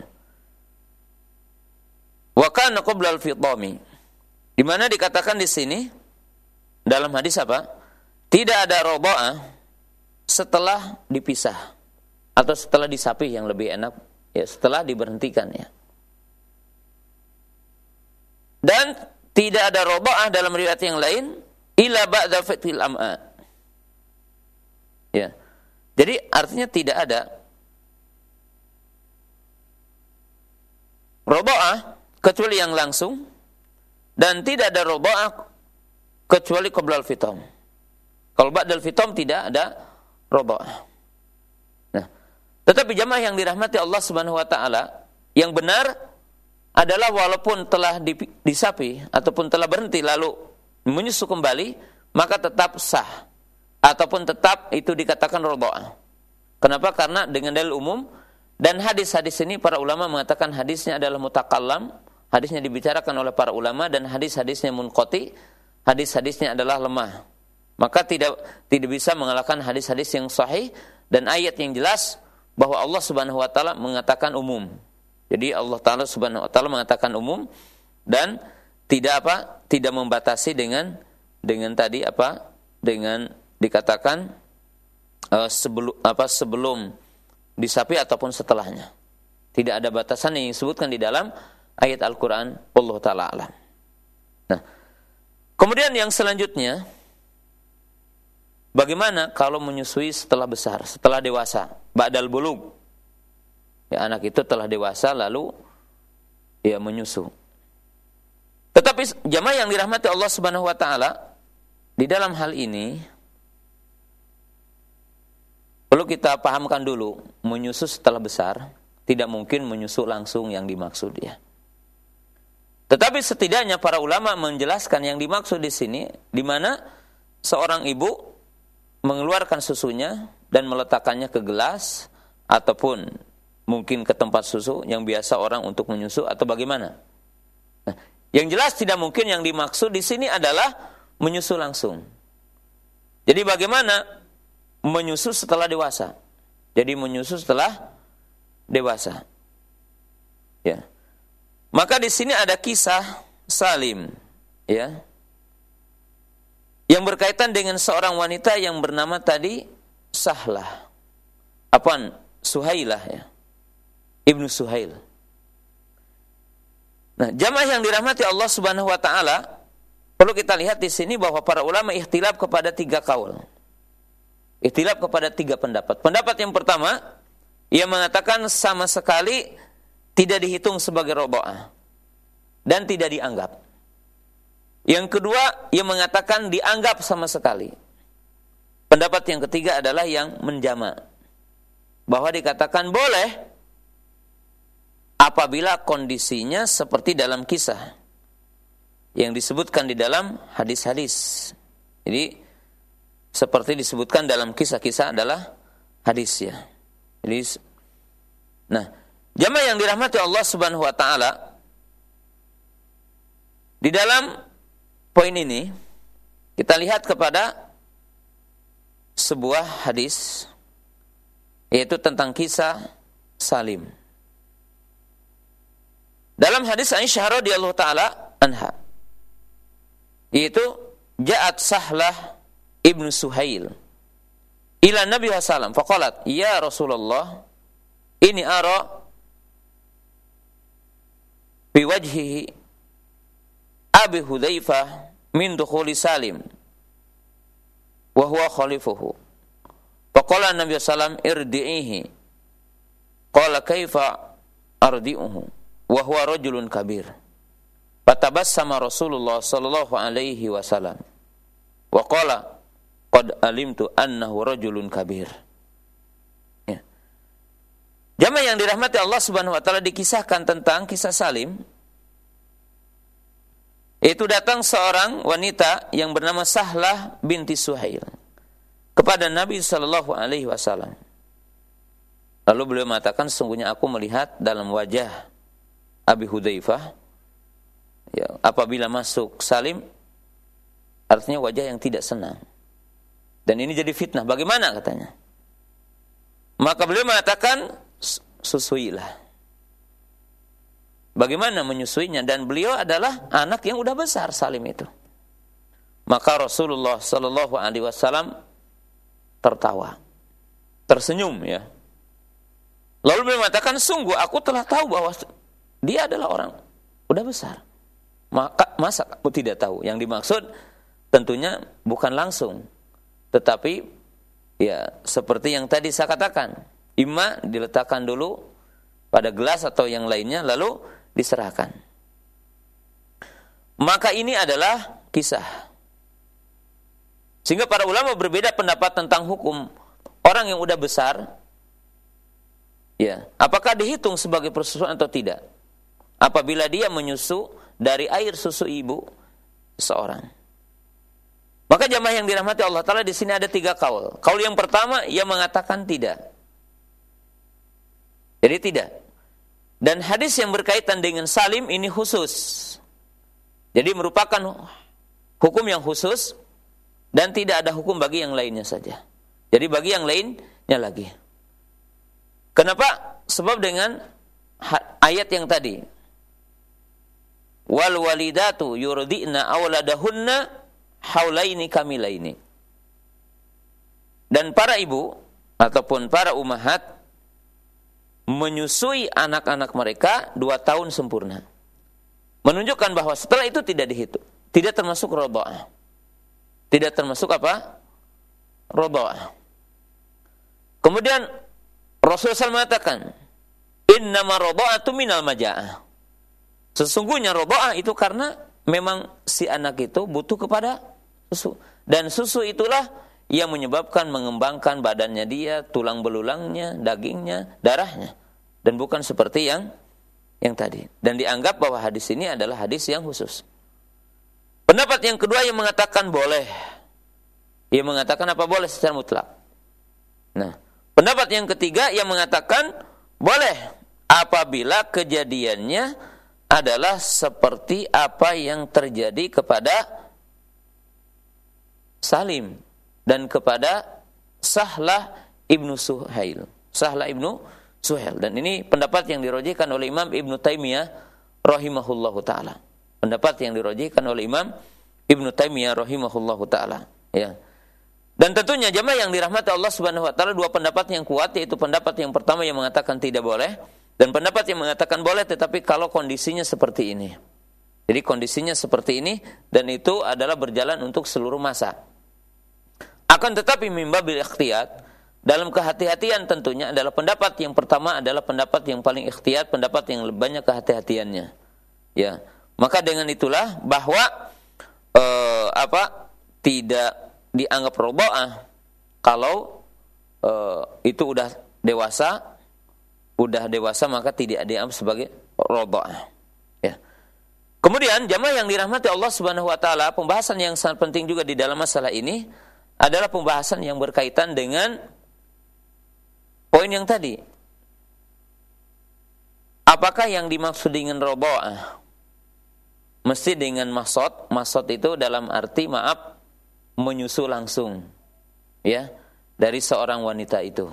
A: Wa kana qabla al-fitami. Di mana dikatakan di sini dalam hadis apa? Tidak ada rodha'ah setelah dipisah atau setelah disapih, yang lebih enak, ya, setelah diberhentikan, ya. Dan tidak ada rodha'ah dalam riwayat yang lain illa ba'da fathil am'a. Ya. Jadi artinya tidak ada rodha'ah kecuali yang langsung, dan tidak ada rodha'ah kecuali qabla al-fitam. Kalau ba'dal fitam tidak ada rodha'ah. Nah, tetapi jamaah yang dirahmati Allah Subhanahu wa taala, yang benar adalah walaupun telah disapi ataupun telah berhenti lalu menyusu kembali, maka tetap sah ataupun tetap itu dikatakan rodha'ah. Kenapa? Karena dengan dalil umum, dan hadis-hadis ini para ulama mengatakan hadisnya adalah mutakallam, hadisnya dibicarakan oleh para ulama, dan hadis-hadisnya munqati, hadis-hadisnya adalah lemah. Maka tidak tidak bisa mengalahkan hadis-hadis yang sahih dan ayat yang jelas bahwa Allah Subhanahu wa taala mengatakan umum. Jadi Allah Taala Subhanahu wa taala mengatakan umum dan tidak apa? Tidak membatasi dengan dengan tadi apa? Dengan dikatakan uh, sebelum apa sebelum disapi ataupun setelahnya. Tidak ada batasan yang disebutkan di dalam ayat Al-Qur'an, Allah taala alam. Nah, kemudian yang selanjutnya, bagaimana kalau menyusui setelah besar, setelah dewasa, ba'dal bulug? Ya, anak itu telah dewasa lalu ya menyusu. Tetapi jamaah yang dirahmati Allah Subhanahu wa taala, di dalam hal ini perlu kita pahamkan dulu, menyusu setelah besar tidak mungkin menyusu langsung yang dimaksud, ya. Tetapi setidaknya para ulama menjelaskan yang dimaksud di sini, di mana seorang ibu mengeluarkan susunya dan meletakkannya ke gelas ataupun mungkin ke tempat susu yang biasa orang untuk menyusu, atau bagaimana. Nah, yang jelas tidak mungkin yang dimaksud di sini adalah menyusu langsung. Jadi bagaimana menyusu setelah dewasa? Jadi menyusu setelah dewasa. Ya. Maka di sini ada kisah Salim, ya, yang berkaitan dengan seorang wanita yang bernama tadi Sahlah, apaan? Suhailah, ya, Ibnu Suhail. Nah, jamaah yang dirahmati Allah Subhanahu wa taala, perlu kita lihat di sini bahwa para ulama ikhtilaf kepada tiga kaul. Ikhtilaf kepada tiga pendapat. Pendapat yang pertama, ia mengatakan sama sekali tidak dihitung sebagai rodha'ah dan tidak dianggap. Yang kedua, ia mengatakan dianggap sama sekali. Pendapat yang ketiga adalah yang menjama, bahwa dikatakan boleh apabila kondisinya seperti dalam kisah yang disebutkan di dalam hadis-hadis. Jadi seperti disebutkan dalam kisah-kisah adalah hadis, ya. Jadi, nah, jamaah yang dirahmati Allah Subhanahu wa taala, di dalam poin ini kita lihat kepada sebuah hadis, yaitu tentang kisah Salim. Dalam hadis Aisyah radhiyallahu taala anha, yaitu ja'at Sahlah Ibnu Suhail ila Nabi sallallahu alaihi wasallam faqalat ya Rasulullah ini ara bi wajhihi Abi Hudzaifah min dukhuli Salim wa huwa khalifuhu. Faqala Nabi sallallahu alaihi wasallam irdi'ihi. Qala kaifa ardi'uhu wa huwa rajulun kabir. Fatabassama Rasulullah sallallahu alaihi wasallam wa qala qad alimtu annahu rajulun kabir. Ya. Jamaah yang dirahmati Allah Subhanahu wa taala, dikisahkan tentang kisah Salim. Itu datang seorang wanita yang bernama Sahlah binti Suhail kepada Nabi sallallahu alaihi wasallam. Lalu beliau mengatakan, sungguhnya aku melihat dalam wajah Abi Hudzaifah, ya, apabila masuk Salim, artinya wajah yang tidak senang. Dan ini jadi fitnah. Bagaimana katanya? Maka beliau mengatakan, susuilah. Bagaimana menyusuinya? Dan beliau adalah anak yang udah besar, Salim itu. Maka Rasulullah sallallahu alaihi wasallam tertawa, tersenyum, ya. Lalu beliau mengatakan, sungguh aku telah tahu bahwa dia adalah orang udah besar. Maka masa aku tidak tahu? Yang dimaksud tentunya bukan langsung, tetapi ya seperti yang tadi saya katakan, imma diletakkan dulu pada gelas atau yang lainnya lalu diserahkan. Maka ini adalah kisah. Sehingga para ulama berbeda pendapat tentang hukum orang yang udah besar, ya, apakah dihitung sebagai persusuan atau tidak apabila dia menyusu dari air susu ibu seorang. Maka jamaah yang dirahmati Allah Ta'ala, di sini ada tiga kaul. Kaul yang pertama, ia mengatakan tidak. Jadi tidak. Dan hadis yang berkaitan dengan Salim ini khusus. Jadi merupakan hukum yang khusus dan tidak ada hukum bagi yang lainnya saja. Jadi bagi yang lainnya lagi. Kenapa? Sebab dengan ayat yang tadi. Wal walidatu yurdi'na awladahunna haulaini kamilaini. Dan para ibu ataupun para ummahat menyusui anak-anak mereka dua tahun sempurna. Menunjukkan bahwa setelah itu tidak dihitung, tidak termasuk rodha'ah. Tidak termasuk apa? Rodha'ah. Kemudian Rasulullah shallallahu alaihi wasallam mengatakan, innama rodha'atu minal maja'ah. Sesungguhnya rodha'ah itu karena memang si anak itu butuh kepada susu. Dan susu itulah yang menyebabkan mengembangkan badannya dia, tulang belulangnya, dagingnya, darahnya. Dan bukan seperti yang yang tadi. Dan dianggap bahwa hadis ini adalah hadis yang khusus. Pendapat yang kedua yang mengatakan boleh. Ia mengatakan apa boleh secara mutlak. Nah, pendapat yang ketiga yang mengatakan boleh apabila kejadiannya adalah seperti apa yang terjadi kepada Salim dan kepada Sahlah Ibnu Suhail. Sahlah Ibnu Suhail. Dan ini pendapat yang dirojihkan oleh Imam Ibnu Taimiyah rahimahullahu taala. Pendapat yang dirajihkan oleh Imam Ibnu Taimiyah rahimahullahu taala, ya. Dan tentunya jamaah yang dirahmati Allah Subhanahu wa taala, dua pendapat yang kuat, yaitu pendapat yang pertama yang mengatakan tidak boleh dan pendapat yang mengatakan boleh tetapi kalau kondisinya seperti ini. Jadi kondisinya seperti ini dan itu adalah berjalan untuk seluruh masa. Akan tetapi mimba bil ikhtiyat, dalam kehati-hatian tentunya adalah pendapat yang pertama adalah pendapat yang paling ikhtiyat, pendapat yang lebih banyak kehati-hatiannya. Ya. Maka dengan itulah bahwa eh, apa tidak dianggap roda'ah kalau eh, itu udah dewasa, udah dewasa maka tidak dianggap sebagai roda'ah. Ya. Kemudian jamaah yang dirahmati Allah Subhanahu wa taala, pembahasan yang sangat penting juga di dalam masalah ini adalah pembahasan yang berkaitan dengan poin yang tadi. Apakah yang dimaksud dengan roda'ah? Mesti dengan maksud, maksud itu dalam arti maaf menyusu langsung, ya, dari seorang wanita itu.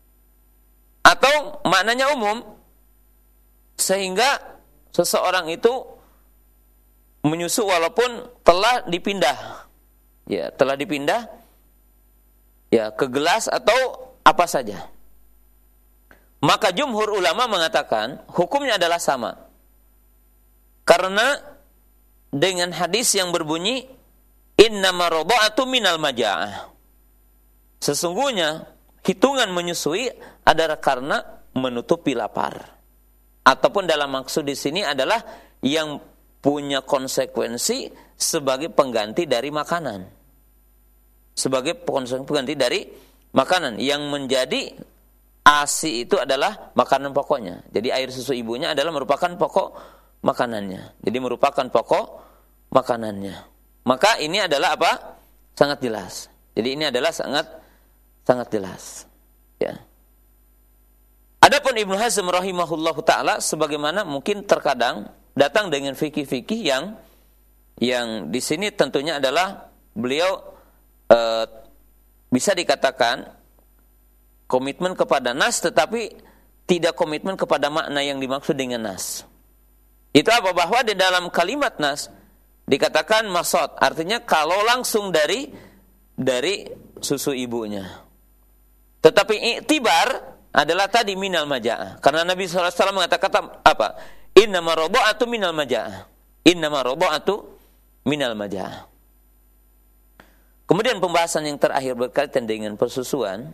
A: Atau maknanya umum, sehingga seseorang itu menyusu walaupun telah dipindah, ya, telah dipindah, ya, ke gelas atau apa saja. Maka jumhur ulama mengatakan hukumnya adalah sama. Karena dengan hadis yang berbunyi innama radha'atu minal maja'ah. Sesungguhnya hitungan menyusui adalah karena menutupi lapar. Ataupun dalam maksud di sini adalah yang punya konsekuensi sebagai pengganti dari makanan. Sebagai pengganti dari makanan yang menjadi A S I itu adalah makanan pokoknya. Jadi air susu ibunya adalah merupakan pokok makanannya. Jadi merupakan pokok makanannya. Maka ini adalah apa? Sangat jelas. Jadi ini adalah sangat sangat jelas. Ya. Adapun Ibnu Hazm rahimahullahu taala sebagaimana mungkin terkadang datang dengan fikih-fikih yang yang di sini tentunya adalah beliau e, bisa dikatakan komitmen kepada nas tetapi tidak komitmen kepada makna yang dimaksud dengan nas. Itu apa? Bahwa di dalam kalimat nas dikatakan masad, artinya kalau langsung dari dari susu ibunya. Tetapi i'tibar adalah tadi minal maja'ah. Karena Nabi sallallahu alaihi wasallam mengatakan apa? Innama radha'atu minal maja'ah. Innama radha'atu minal maja'ah. Kemudian pembahasan yang terakhir berkaitan dengan persusuan.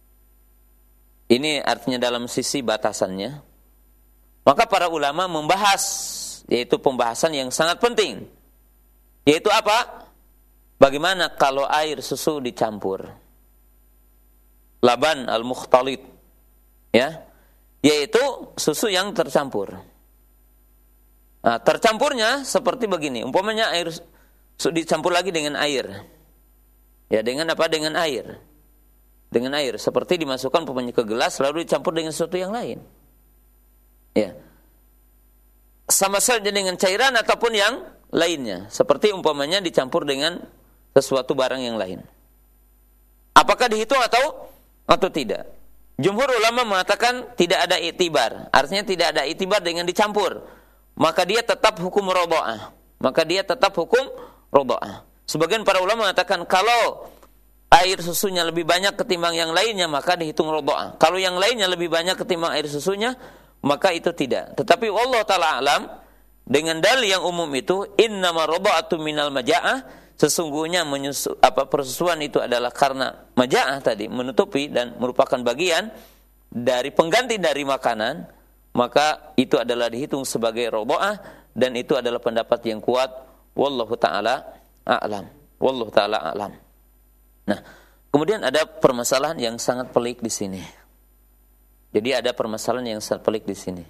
A: Ini artinya dalam sisi batasannya. Maka para ulama membahas, yaitu pembahasan yang sangat penting. Yaitu apa? Bagaimana kalau air susu dicampur? Laban al-mukhtalit. Ya. Yaitu susu yang tercampur. Nah, tercampurnya seperti begini. Umpamanya air susu dicampur lagi dengan air. Ya, dengan apa? Dengan air. Dengan air. Seperti dimasukkan umpamanya ke gelas lalu dicampur dengan sesuatu yang lain. Ya. Sama saja dengan cairan ataupun yang lainnya. Seperti umpamanya dicampur dengan sesuatu barang yang lain. Apakah dihitung atau atau tidak? Jumhur ulama mengatakan tidak ada i'tibar. Artinya tidak ada i'tibar dengan dicampur. Maka dia tetap hukum radha'ah. Maka dia tetap hukum radha'ah. Sebagian para ulama mengatakan kalau air susunya lebih banyak ketimbang yang lainnya maka dihitung radha'ah. Kalau yang lainnya lebih banyak ketimbang air susunya maka itu tidak. Tetapi wallahu taala alam dengan dalil yang umum itu innama radha'atu minal maja'ah, sesungguhnya menyusu, apa persusuan itu adalah karena maja'ah tadi, menutupi dan merupakan bagian dari pengganti dari makanan, maka itu adalah dihitung sebagai radha'ah dan itu adalah pendapat yang kuat wallahu taala a'lam. Wallahu taala a'lam. Nah, kemudian ada permasalahan yang sangat pelik di sini. Jadi ada permasalahan yang sangat pelik di sini.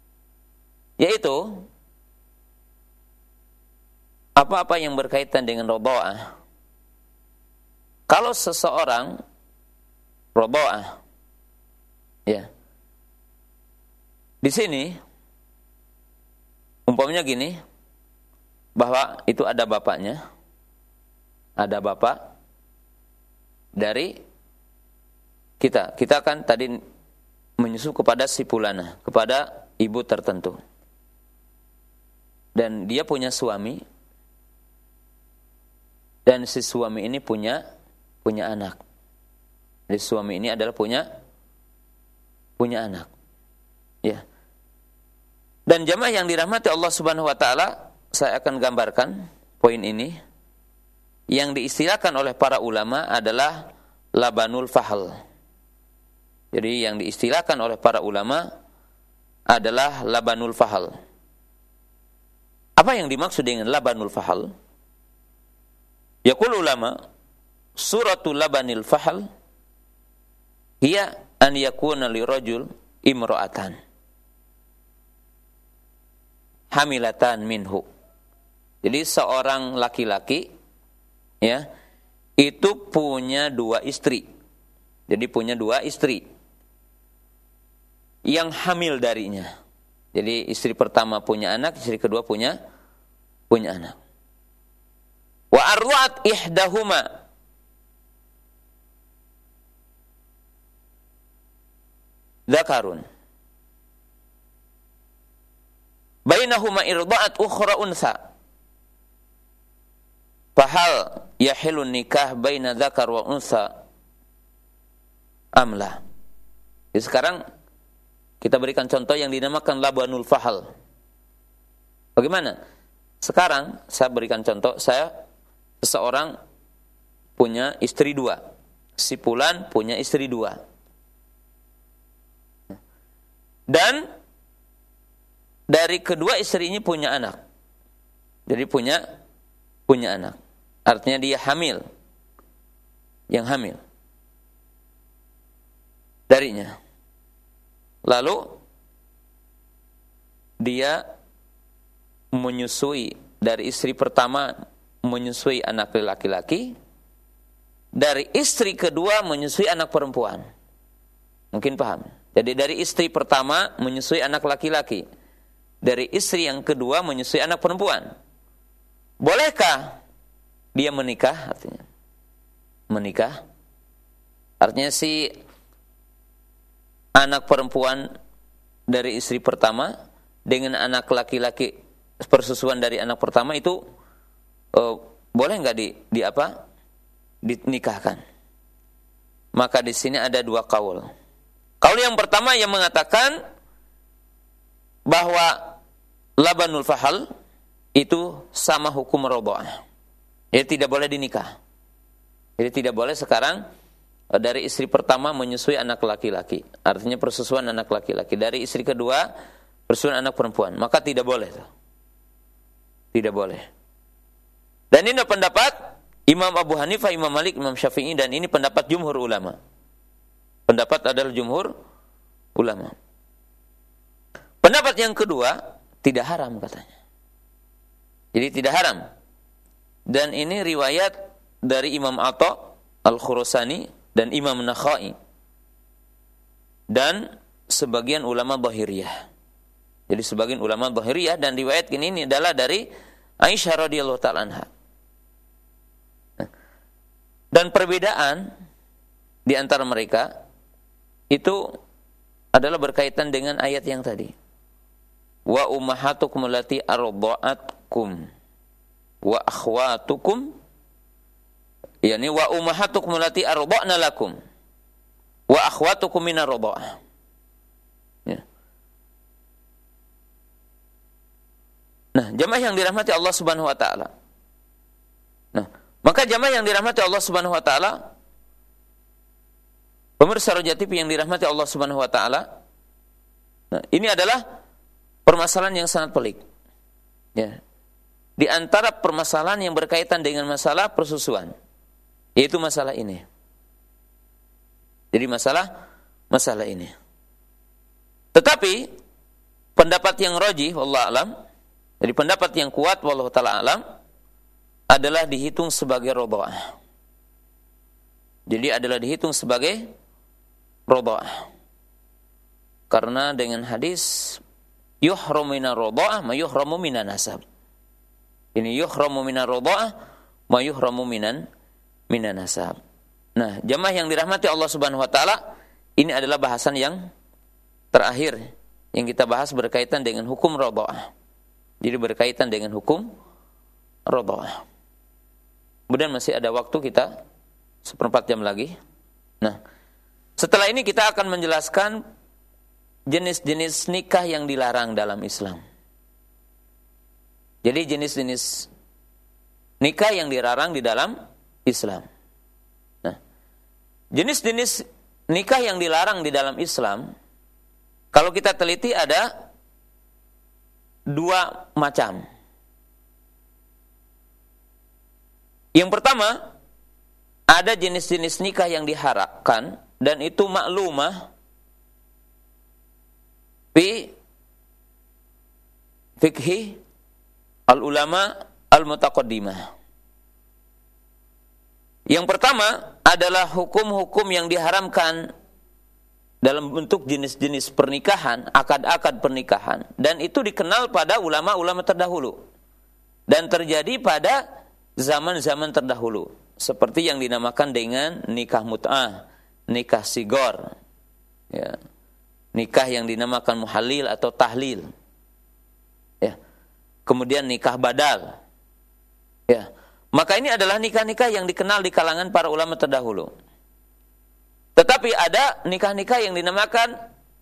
A: Yaitu apa-apa yang berkaitan dengan radha'ah. Kalau seseorang radha'ah, ya. Di sini umpamanya gini, bahwa itu ada bapaknya. Ada bapak dari kita. Kita kan tadi menyusu kepada si fulana, kepada ibu tertentu. dan dia punya suami, dan si suami ini punya punya anak. Jadi suami ini adalah punya punya anak. Ya. Dan jamaah yang dirahmati Allah Subhanahu wa taala, saya akan gambarkan poin ini. Yang diistilahkan oleh para ulama adalah labanul fahl. Jadi yang diistilahkan oleh para ulama adalah labanul fahl. Apa yang dimaksud dengan labanul fahl? Yaqul ulama, suratul labanil fahl hiya an yakuna lirajul imra'atan hamilatan minhu. Jadi seorang laki-laki ya itu punya dua istri. Jadi punya dua istri yang hamil darinya. Jadi istri pertama punya anak, istri kedua punya punya anak. Wa arwa'at ihdahuma dzakarun bainahuma irda'at ukhra unsa fahal yahilun nikah baina dzakar wa unsa amla. Jadi sekarang kita berikan contoh yang dinamakan labanul fahl. Bagaimana? Sekarang saya berikan contoh, saya seseorang punya istri dua. Si fulan punya istri dua. Dan dari kedua istri ini punya anak. Jadi punya punya anak. Artinya dia hamil. Yang hamil darinya. Lalu dia menyusui dari istri pertama, menyusui anak laki-laki, dari istri kedua menyusui anak perempuan. Mungkin paham. Jadi dari istri pertama menyusui anak laki-laki, dari istri yang kedua menyusui anak perempuan. Bolehkah dia menikah? Artinya menikah. Artinya si anak perempuan dari istri pertama dengan anak laki-laki persusuan dari anak pertama itu uh, boleh nggak di, di apa dinikahkan? Maka di sini ada dua kaul. Kaul yang pertama yang mengatakan bahwa labanul fahl itu sama hukum radha'ah. Jadi tidak boleh dinikah. Jadi tidak boleh sekarang dari istri pertama menyusui anak laki-laki. Artinya persusuan anak laki-laki. Dari istri kedua persusuan anak perempuan. Maka tidak boleh. Tidak boleh. Dan ini pendapat Imam Abu Hanifah, Imam Malik, Imam Syafi'i, dan ini pendapat jumhur ulama. Pendapat adalah jumhur ulama. Pendapat yang kedua, tidak haram katanya. Jadi tidak haram. Dan ini riwayat dari Imam Atha Al-Khurasani dan Imam Nakhai dan sebagian ulama Zahiriyah. Jadi sebagian ulama Zahiriyah, dan riwayat ini, ini adalah dari Aisyah radhiyallahu ta'ala anha. Dan perbedaan di antara mereka itu adalah berkaitan dengan ayat yang tadi. Wa ummahatukum allati arda'atkum wa akhwatukum, yakni wa ummahatukum allati arda'na lakum wa akhwatukum minar radha'ah. Ya. Nah, jamaah yang dirahmati Allah Subhanahu wa taala. Nah, maka jamaah yang dirahmati Allah Subhanahu wa taala, pemirsa Roja T V yang dirahmati Allah Subhanahu wa taala, nah, ini adalah permasalahan yang sangat pelik. Ya. Di antara permasalahan yang berkaitan dengan masalah persusuan, yaitu masalah ini. Jadi masalah masalah ini. Tetapi pendapat yang rajih wallahu alam, jadi pendapat yang kuat wallahu taala alam adalah dihitung sebagai radha'ah. Jadi adalah dihitung sebagai radha'ah. Karena dengan hadis yuhramu minar radha'ah ma yuhramu minan nasab. Ini yuhramu minar radha'ah ma yuhramu minan minan nasab. Nah, jamaah yang dirahmati Allah Subhanahu wa taala, ini adalah bahasan yang terakhir yang kita bahas berkaitan dengan hukum radha'ah. Jadi berkaitan dengan hukum radha'ah. Kemudian masih ada waktu kita seperempat jam lagi. Nah, setelah ini kita akan menjelaskan jenis-jenis nikah yang dilarang dalam Islam. Jadi jenis-jenis nikah yang dilarang di dalam Islam. Nah, jenis-jenis nikah yang dilarang di dalam Islam, kalau kita teliti ada dua macam. Yang pertama, ada jenis-jenis nikah yang diharamkan dan itu maklumah fi fikhi al-ulama al-mutaqaddimah. Yang pertama adalah hukum-hukum yang diharamkan dalam bentuk jenis-jenis pernikahan, akad-akad pernikahan, dan itu dikenal pada ulama-ulama terdahulu dan terjadi pada zaman-zaman terdahulu, seperti yang dinamakan dengan nikah mut'ah, nikah sigor, ya, nikah yang dinamakan muhalil atau tahlil, ya, kemudian nikah badal, ya. Maka ini adalah nikah-nikah yang dikenal di kalangan para ulama terdahulu. Tetapi ada nikah-nikah yang dinamakan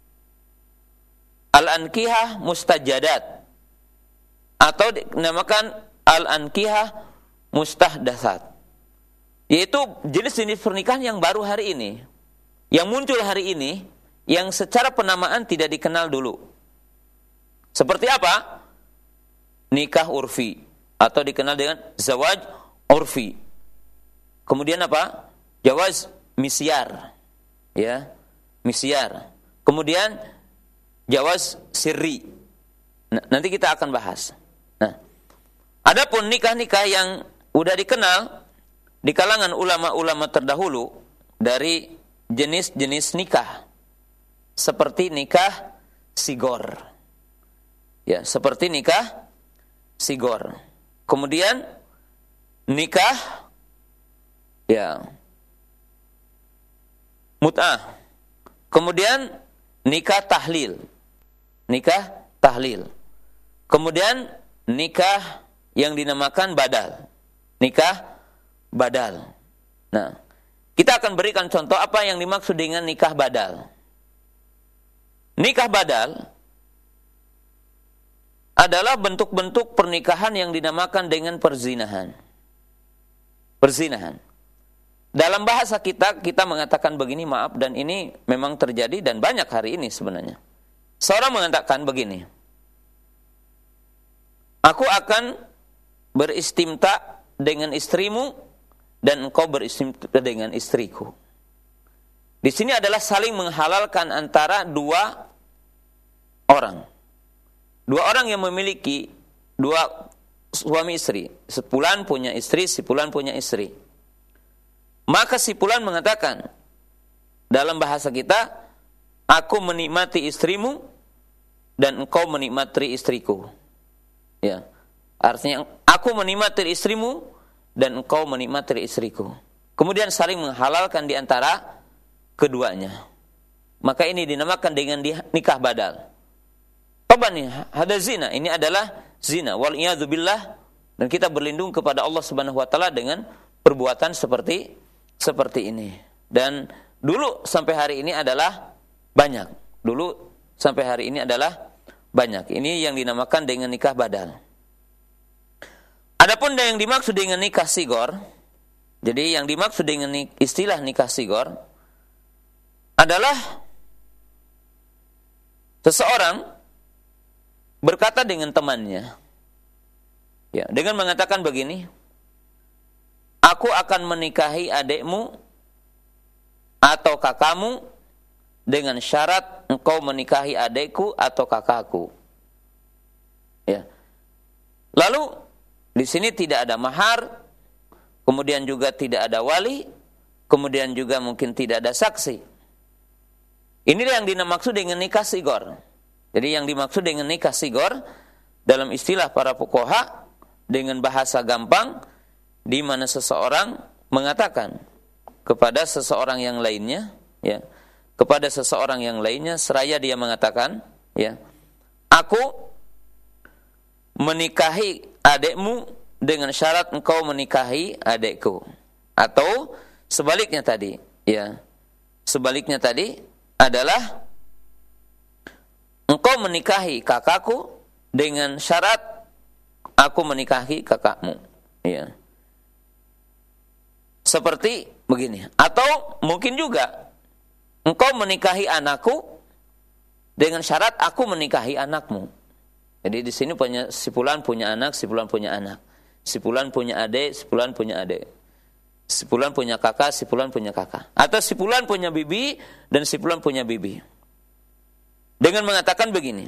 A: al-ankihah mustajadat atau dinamakan al-ankihah mustahdatsat, yaitu jenis-jenis pernikahan yang baru hari ini, yang muncul hari ini, yang secara penamaan tidak dikenal dulu. Seperti apa? Nikah urfi atau dikenal dengan zawaj urfi. Kemudian apa? Jawaz misyar, ya, misyar. Kemudian jawaz sirri. Nah, nanti kita akan bahas. Nah, adapun nikah-nikah yang udah dikenal di kalangan ulama-ulama terdahulu dari jenis-jenis nikah, seperti nikah sigor, ya, seperti nikah sigor. Kemudian nikah, ya, mut'ah. Kemudian nikah tahlil, nikah tahlil. Kemudian nikah yang dinamakan badal, nikah badal. Nah, kita akan berikan contoh apa yang dimaksud dengan nikah badal. Nikah badal adalah bentuk-bentuk pernikahan yang dinamakan dengan perzinahan. Perzinahan. Dalam bahasa kita, kita mengatakan begini, maaf, dan ini memang terjadi dan banyak hari ini sebenarnya. Seorang mengatakan begini, aku akan beristimta dengan istrimu dan engkau beristimta dengan istriku. Di sini adalah saling menghalalkan antara dua orang. Dua orang yang memiliki dua suami istri. Sepulan punya istri, sepulan punya istri. Maka sepulan mengatakan dalam bahasa kita, aku menikmati istrimu dan engkau menikmati istriku. Ya. Artinya aku menikmati istrimu dan engkau menikmati istriku. Kemudian saling menghalalkan di antara keduanya. Maka ini dinamakan dengan nikah badal. Tabani hada zina, ini adalah zina, wal iyadzu billah, dan kita berlindung kepada Allah Subhanahu wa taala dengan perbuatan seperti seperti ini. Dan dulu sampai hari ini adalah banyak. Dulu sampai hari ini adalah banyak. Ini yang dinamakan dengan nikah badal. Adapun yang dimaksud dengan nikah sigor, jadi yang dimaksud dengan istilah nikah sigor adalah seseorang berkata dengan temannya, ya, dengan mengatakan begini, aku akan menikahi adikmu atau kakakmu dengan syarat engkau menikahi adikku atau kakakku. Ya. Lalu di sini tidak ada mahar, kemudian juga tidak ada wali, kemudian juga mungkin tidak ada saksi. Inilah yang dimaksud dengan nikah sigor. Jadi yang dimaksud dengan nikah sigor dalam istilah para fuqaha dengan bahasa gampang, di mana seseorang mengatakan kepada seseorang yang lainnya, ya, kepada seseorang yang lainnya seraya dia mengatakan, ya, aku menikahi adikmu dengan syarat engkau menikahi adikku. Atau sebaliknya tadi, ya. Sebaliknya tadi adalah engkau menikahi kakakku dengan syarat aku menikahi kakakmu, ya. Seperti begini. Atau mungkin juga engkau menikahi anakku dengan syarat aku menikahi anakmu. Jadi di sini punya si fulan punya anak, si fulan punya anak. Si fulan punya adik, si fulan punya adik. Si fulan punya kakak, si fulan punya kakak. Atau si fulan punya bibi dan si fulan punya bibi. Dengan mengatakan begini.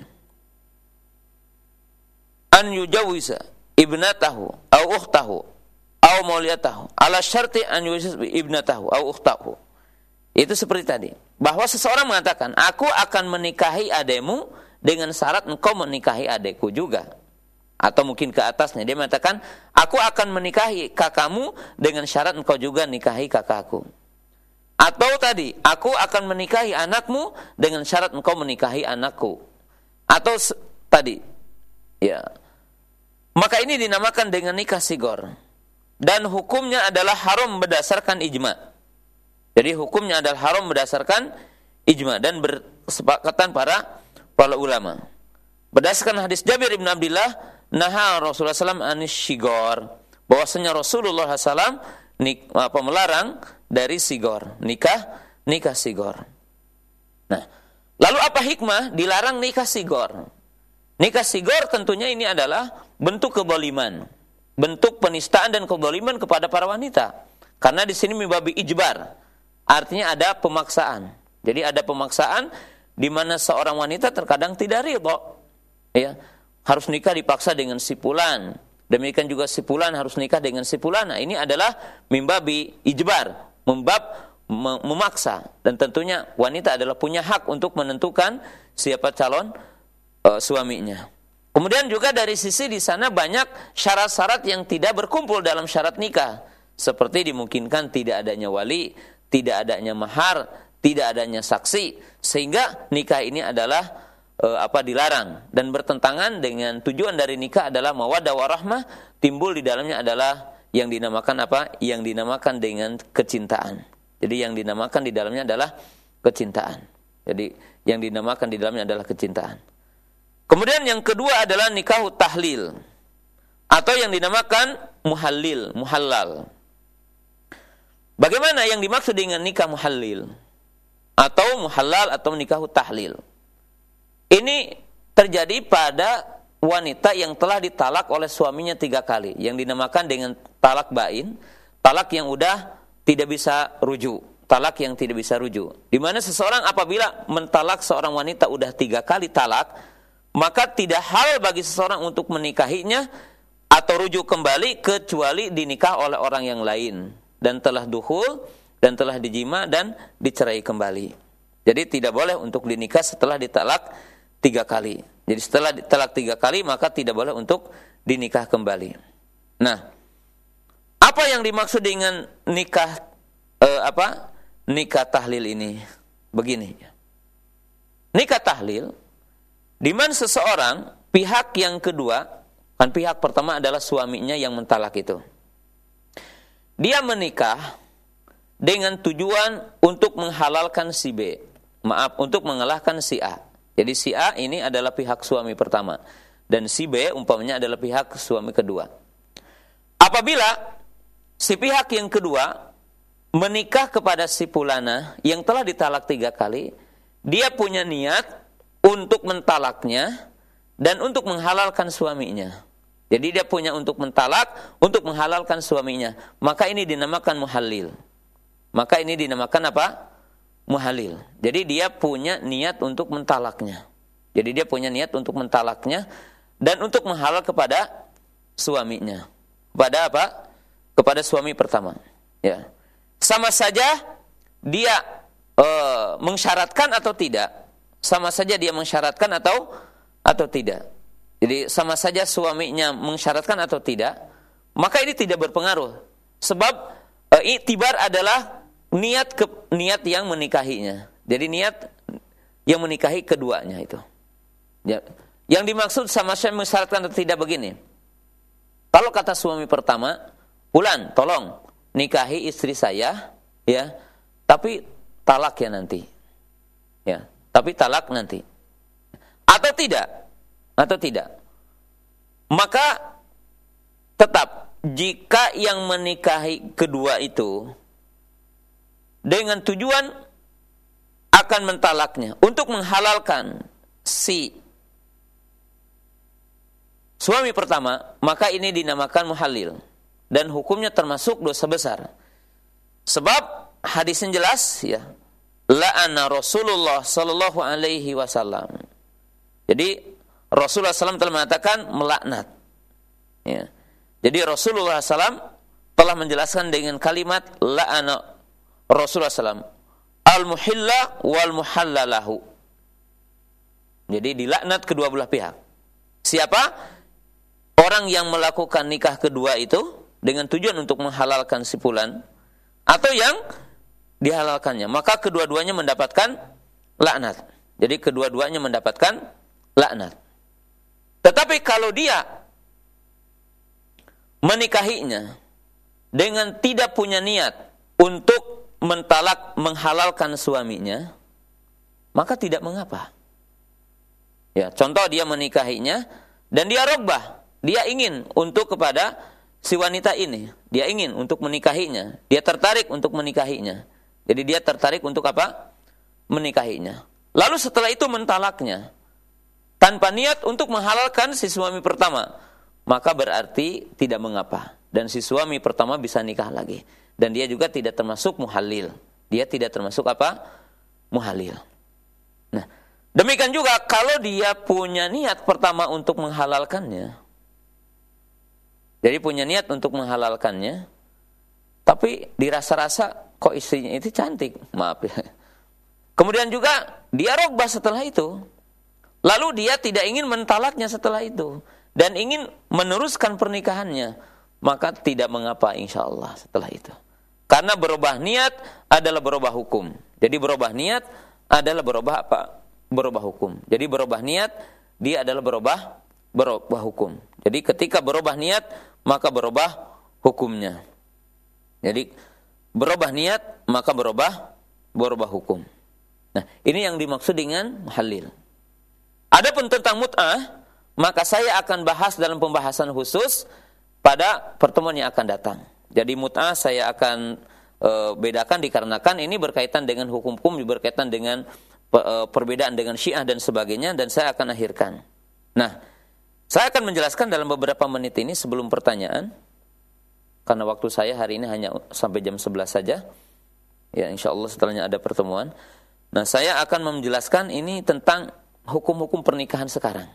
A: An yujawiza ibnatahu au ukhtahu au mauliyatahu ala syarti an yujawiza ibnatahu au ukhtahu. Itu seperti tadi. Bahwa seseorang mengatakan, aku akan menikahi adekmu dengan syarat engkau menikahi adekku juga. Atau mungkin ke atasnya. Dia mengatakan, aku akan menikahi kakakmu dengan syarat engkau juga nikahi kakakku. Atau tadi, aku akan menikahi anakmu dengan syarat engkau menikahi anakku. Atau tadi, ya. Maka ini dinamakan dengan nikah sigor. Dan hukumnya adalah haram berdasarkan ijma'. Jadi hukumnya adalah haram berdasarkan ijma' dan bersepakatan para para ulama. Berdasarkan hadis Jabir bin Abdullah, naha Rasulullah sallallahu alaihi wasallam anis sigor. Bahwasanya Rasulullah sallallahu alaihi wasallam nik, apa, melarang dari sigor, nikah nikah sigor. Nah, lalu apa hikmah dilarang nikah sigor? Nikah sigor tentunya ini adalah bentuk kezaliman, bentuk penistaan dan kezaliman kepada para wanita. Karena di sini mibabi ijbar. Artinya ada pemaksaan. Jadi ada pemaksaan di mana seorang wanita terkadang tidak ridha. Ya, harus nikah dipaksa dengan si fulan. Demikian juga si fulan harus nikah dengan si fulan. Nah, ini adalah mimbabi ijbar, membab mem- memaksa. Dan tentunya wanita adalah punya hak untuk menentukan siapa calon uh, suaminya. Kemudian juga dari sisi di sana banyak syarat-syarat yang tidak berkumpul dalam syarat nikah. Seperti dimungkinkan tidak adanya wali, tidak adanya mahar, tidak adanya saksi, sehingga nikah ini adalah e, apa dilarang dan bertentangan dengan tujuan dari nikah adalah mawaddah warahmah. Timbul di dalamnya adalah yang dinamakan apa? Yang dinamakan dengan kecintaan. Jadi yang dinamakan di dalamnya adalah kecintaan. Jadi yang dinamakan di dalamnya adalah kecintaan. Kemudian yang kedua adalah nikah tahlil atau yang dinamakan muhallil, muhallal. Bagaimana yang dimaksud dengan nikah muhallil atau muhallal atau nikah tahlil? Ini terjadi pada wanita yang telah ditalak oleh suaminya tiga kali, yang dinamakan dengan talak bain, talak yang udah tidak bisa rujuk, talak yang tidak bisa rujuk. Di mana seseorang apabila mentalak seorang wanita udah tiga kali talak, maka tidak hal bagi seseorang untuk menikahinya atau rujuk kembali kecuali dinikah oleh orang yang lain. Dan telah dukhul, dan telah dijima, dan dicerai kembali. Jadi tidak boleh untuk dinikah setelah ditalak tiga kali. Jadi setelah ditalak tiga kali, maka tidak boleh untuk dinikah kembali. Nah, apa yang dimaksud dengan nikah eh, apa? Nikah tahlil ini? Begini. Nikah tahlil, di mana seseorang, pihak yang kedua, kan pihak pertama adalah suaminya yang mentalak itu. Dia menikah dengan tujuan untuk menghalalkan si B. Maaf, untuk mengalahkan si A. Jadi si A ini adalah pihak suami pertama. Dan si B umpamanya adalah pihak suami kedua. Apabila si pihak yang kedua menikah kepada si fulana yang telah ditalak tiga kali, dia punya niat untuk mentalaknya dan untuk menghalalkan suaminya. Jadi dia punya untuk mentalak, untuk menghalalkan suaminya. Maka ini dinamakan muhallil. Maka ini dinamakan apa? Muhallil. Jadi dia punya niat untuk mentalaknya. Jadi dia punya niat untuk mentalaknya dan untuk menghalal kepada suaminya. Kepada apa? Kepada suami pertama. Ya. Sama saja dia e, mensyaratkan atau tidak. Sama saja dia mensyaratkan atau atau tidak. Jadi sama saja suaminya mensyaratkan atau tidak, maka ini tidak berpengaruh. Sebab e, i'tibar adalah niat ke, niat yang menikahinya. Jadi niat yang menikahi keduanya itu. Ya, Yang dimaksud sama saya mensyaratkan atau tidak begini. Kalau kata suami pertama, "Fulan, tolong nikahi istri saya, ya, tapi talak ya nanti." Ya, tapi talak nanti. Atau tidak? Atau tidak? Maka tetap jika yang menikahi kedua itu dengan tujuan akan mentalaknya untuk menghalalkan si suami pertama, maka ini dinamakan muhallil dan hukumnya termasuk dosa besar. Sebab hadisnya jelas, ya, la'ana Rasulullah sallallahu alaihi wasallam. Jadi Rasulullah sallallahu alaihi wasallam telah mengatakan melaknat. Ya. Jadi Rasulullah sallallahu alaihi wasallam telah menjelaskan dengan kalimat la'ana Rasulullah sallallahu alaihi wasallam al-muhilla wal muhallalahu. Jadi dilaknat kedua belah pihak. Siapa? Orang yang melakukan nikah kedua itu dengan tujuan untuk menghalalkan si fulan atau yang dihalalkannya, maka kedua-duanya mendapatkan laknat. Jadi kedua-duanya mendapatkan laknat. Tetapi kalau dia menikahinya dengan tidak punya niat untuk mentalak, menghalalkan suaminya, maka tidak mengapa. Ya, contoh dia menikahinya dan dia rogbah, dia ingin untuk kepada si wanita ini, dia ingin untuk menikahinya, dia tertarik untuk menikahinya. Jadi dia tertarik untuk apa? Menikahinya. Lalu setelah itu mentalaknya tanpa niat untuk menghalalkan si suami pertama, maka berarti tidak mengapa dan si suami pertama bisa nikah lagi dan dia juga tidak termasuk muhallil. Dia tidak termasuk apa? Muhallil. Nah, demikian juga kalau dia punya niat pertama untuk menghalalkannya. Jadi punya niat untuk menghalalkannya, tapi dirasa-rasa kok istrinya itu cantik, maaf ya. Kemudian juga dia rogbah setelah itu. Lalu dia tidak ingin mentalaknya setelah itu dan ingin meneruskan pernikahannya, maka tidak mengapa insyaallah setelah itu. Karena berubah niat adalah berubah hukum. Jadi berubah niat adalah berubah apa? Berubah hukum. Jadi berubah niat dia adalah berubah berubah hukum. Jadi ketika berubah niat maka berubah hukumnya. Jadi berubah niat maka berubah berubah hukum. Nah, ini yang dimaksud dengan muhallil. Adapun tentang mut'ah, maka saya akan bahas dalam pembahasan khusus pada pertemuan yang akan datang. Jadi mut'ah saya akan e, bedakan dikarenakan ini berkaitan dengan hukum-hukum, berkaitan dengan e, perbedaan dengan Syiah dan sebagainya, dan saya akan akhirkan. Nah, saya akan menjelaskan dalam beberapa menit ini sebelum pertanyaan, karena waktu saya hari ini hanya sampai jam sebelas saja. Ya, insyaallah setelahnya ada pertemuan. Nah, saya akan menjelaskan ini tentang hukum-hukum pernikahan sekarang.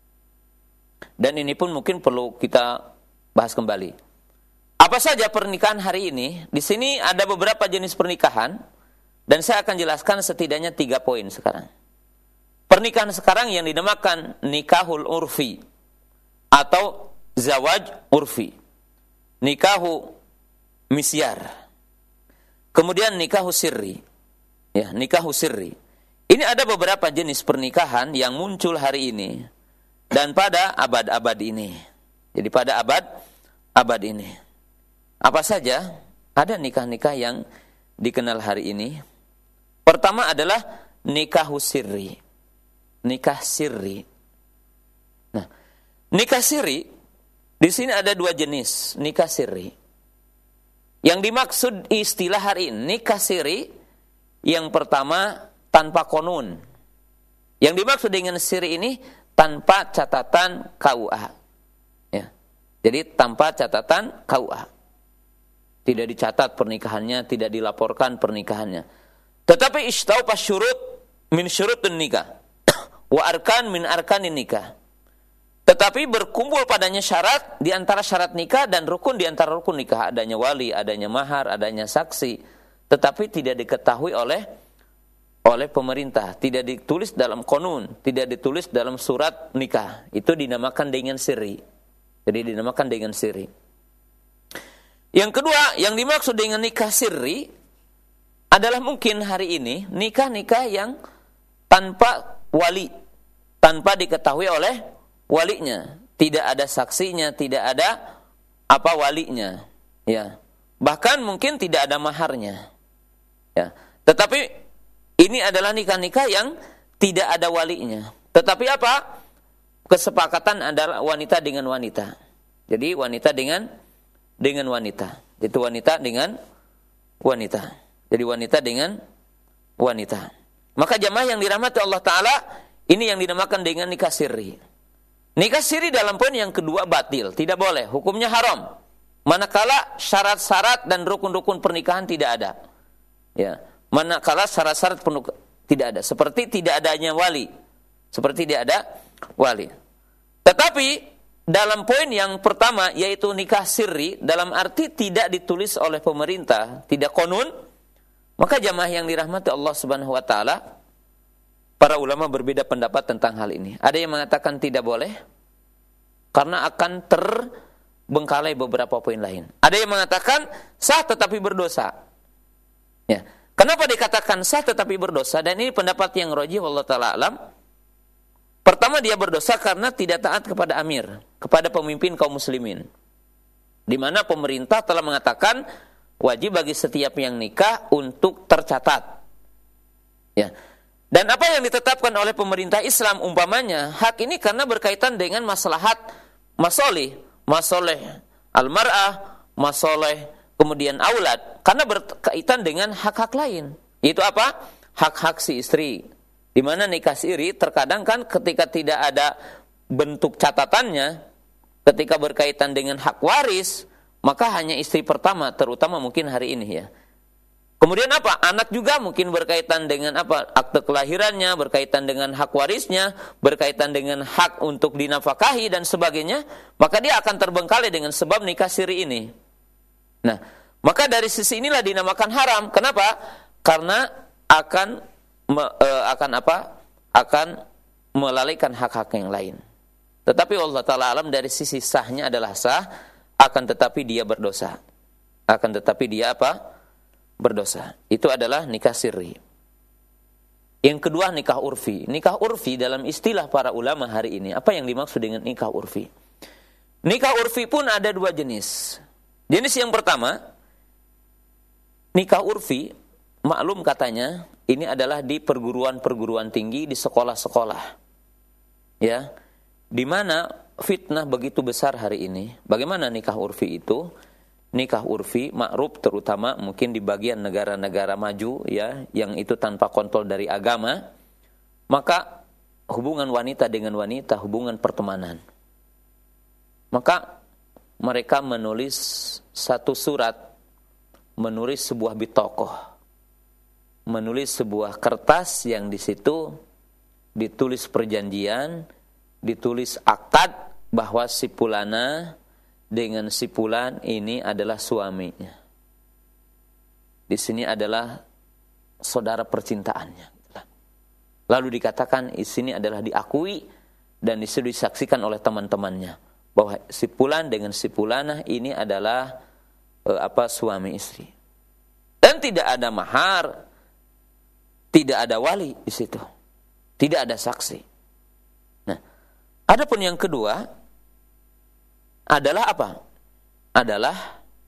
A: Dan ini pun mungkin perlu kita bahas kembali. Apa saja pernikahan hari ini? Di sini ada beberapa jenis pernikahan dan saya akan jelaskan setidaknya tiga poin sekarang. Pernikahan sekarang yang dinamakan nikahul urfi atau zawaj urfi, nikahu misyar, kemudian nikahu sirri. Ya, nikahu sirri. Ini ada beberapa jenis pernikahan yang muncul hari ini dan pada abad-abad ini. Jadi pada abad-abad ini. Apa saja? Ada nikah-nikah yang dikenal hari ini. Pertama adalah nikahu sirri. Nikah sirri. Nah, nikah sirri di sini ada dua jenis nikah sirri. Yang dimaksud istilah hari ini nikah sirri, yang pertama tanpa konun. Yang dimaksud dengan sirri ini tanpa catatan K U A. Ya. Jadi tanpa catatan K U A. Tidak dicatat pernikahannya, tidak dilaporkan pernikahannya. Tetapi istaufa syurut min syurutun nikah wa arkan min arkanin nikah. Tetapi berkumpul padanya syarat di antara syarat nikah dan rukun di antara rukun nikah, adanya wali, adanya mahar, adanya saksi. Tetapi tidak diketahui oleh oleh pemerintah, tidak ditulis dalam konun, tidak ditulis dalam surat nikah. Itu dinamakan dengan sirri. Jadi dinamakan dengan sirri. Yang kedua, yang dimaksud dengan nikah sirri adalah mungkin hari ini nikah-nikah yang tanpa wali, tanpa diketahui oleh walinya, tidak ada saksinya, tidak ada apa walinya, ya. Bahkan mungkin tidak ada maharnya. Ya. Tetapi ini adalah nikah-nikah yang tidak ada walinya. Tetapi apa? Kesepakatan adalah wanita dengan wanita. Jadi wanita dengan dengan wanita. Itu wanita dengan wanita. Jadi wanita dengan wanita. Maka jamaah yang dirahmati Allah Ta'ala, ini yang dinamakan dengan nikah sirri. Nikah sirri dalam poin yang kedua batil, tidak boleh, hukumnya haram. Manakala syarat-syarat dan rukun-rukun pernikahan tidak ada. Ya, manakala syarat-syarat penuk- tidak ada, seperti tidak adanya wali. Seperti tidak ada wali. Tetapi dalam poin yang pertama, yaitu nikah sirri, dalam arti tidak ditulis oleh pemerintah, tidak konun, maka jamaah yang dirahmati Allah Subhanahu wa Ta'ala, para ulama berbeda pendapat tentang hal ini. Ada yang mengatakan tidak boleh, karena akan terbengkalai beberapa poin lain. Ada yang mengatakan sah tetapi berdosa. Ya. Kenapa dikatakan sah tetapi berdosa? Dan ini pendapat yang rajih, wallahu ta'ala alam. Pertama, dia berdosa karena tidak taat kepada amir, kepada pemimpin kaum muslimin. Di mana pemerintah telah mengatakan wajib bagi setiap yang nikah untuk tercatat. Ya. Dan apa yang ditetapkan oleh pemerintah Islam umpamanya, hak ini karena berkaitan dengan maslahat masolih, masoleh al-mar'ah, masoleh kemudian aulad, karena berkaitan dengan hak-hak lain. Itu apa? Hak-hak si istri. Di mana nikah siri terkadang kan ketika tidak ada bentuk catatannya, ketika berkaitan dengan hak waris, maka hanya istri pertama, terutama mungkin hari ini ya. Kemudian apa? Anak juga mungkin berkaitan dengan apa? Akte kelahirannya, berkaitan dengan hak warisnya, berkaitan dengan hak untuk dinafkahi dan sebagainya, maka dia akan terbengkalai dengan sebab nikah siri ini. Nah, maka dari sisi inilah dinamakan haram. Kenapa? Karena akan Me, uh, akan apa? Akan melalaikan hak-hak yang lain. Tetapi Allah Ta'ala alam, dari sisi sahnya adalah sah, akan tetapi dia berdosa. Akan tetapi dia apa? Berdosa. Itu adalah nikah sirri. Yang kedua, nikah urfi. Nikah urfi dalam istilah para ulama hari ini, apa yang dimaksud dengan nikah urfi? Nikah urfi pun ada dua jenis. Jenis yang pertama, nikah urfi, maklum katanya, ini adalah di perguruan-perguruan tinggi, di sekolah-sekolah. Ya. Di mana fitnah begitu besar hari ini. Bagaimana nikah urfi itu? Nikah urfi ma'ruf terutama mungkin di bagian negara-negara maju ya, yang itu tanpa kontrol dari agama. Maka hubungan wanita dengan wanita, hubungan pertemanan. Maka mereka menulis satu surat, menulis sebuah bitokoh, menulis sebuah kertas yang di situ ditulis perjanjian, ditulis akad bahwa si fulana dengan si fulan ini adalah suaminya. Di sini adalah saudara percintaannya. Lalu dikatakan di sini adalah diakui dan di situ disaksikan oleh teman-temannya bahwa si fulan dengan si fulana ini adalah eh, apa suami istri. Dan tidak ada mahar, tidak ada wali di situ. Tidak ada saksi. Nah, adapun yang kedua adalah apa? Adalah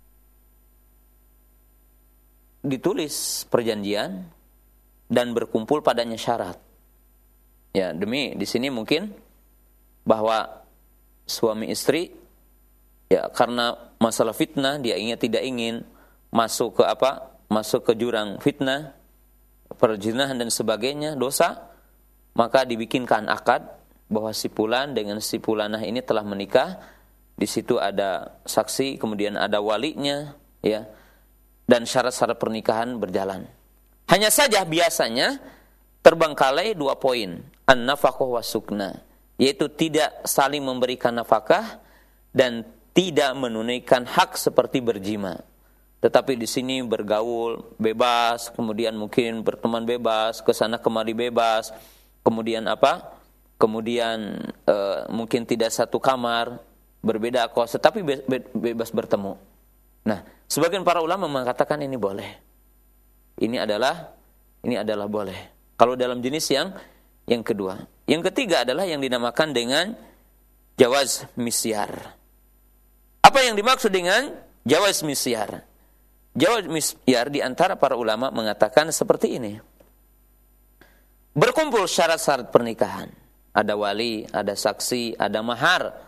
A: ditulis perjanjian dan berkumpul padanya syarat. Ya, demi di sini mungkin bahwa suami istri ya karena masalah fitnah dia ingin tidak ingin masuk ke apa? Masuk ke jurang fitnah, perzinahan dan sebagainya, dosa, maka dibikinkan akad bahwa si fulan dengan si fulanah ini telah menikah. Di situ ada saksi, kemudian ada walinya, ya, dan syarat-syarat pernikahan berjalan. Hanya saja biasanya terbengkalai dua poin, an-nafaqah wa sukna, yaitu tidak saling memberikan nafkah dan tidak menunaikan hak seperti berjima. Tetapi di sini bergaul bebas, kemudian mungkin berteman bebas, ke sana kemari bebas, kemudian apa? Kemudian e, mungkin tidak satu kamar, berbeda kos, tetapi be- be- bebas bertemu. Nah, sebagian para ulama mengatakan ini boleh. Ini adalah ini adalah boleh. Kalau dalam jenis yang yang kedua, yang ketiga adalah yang dinamakan dengan jawaz misyar. Apa yang dimaksud dengan jawaz misyar? Jawaz misyar di antara para ulama mengatakan seperti ini. Berkumpul syarat-syarat pernikahan. Ada wali, ada saksi, ada mahar.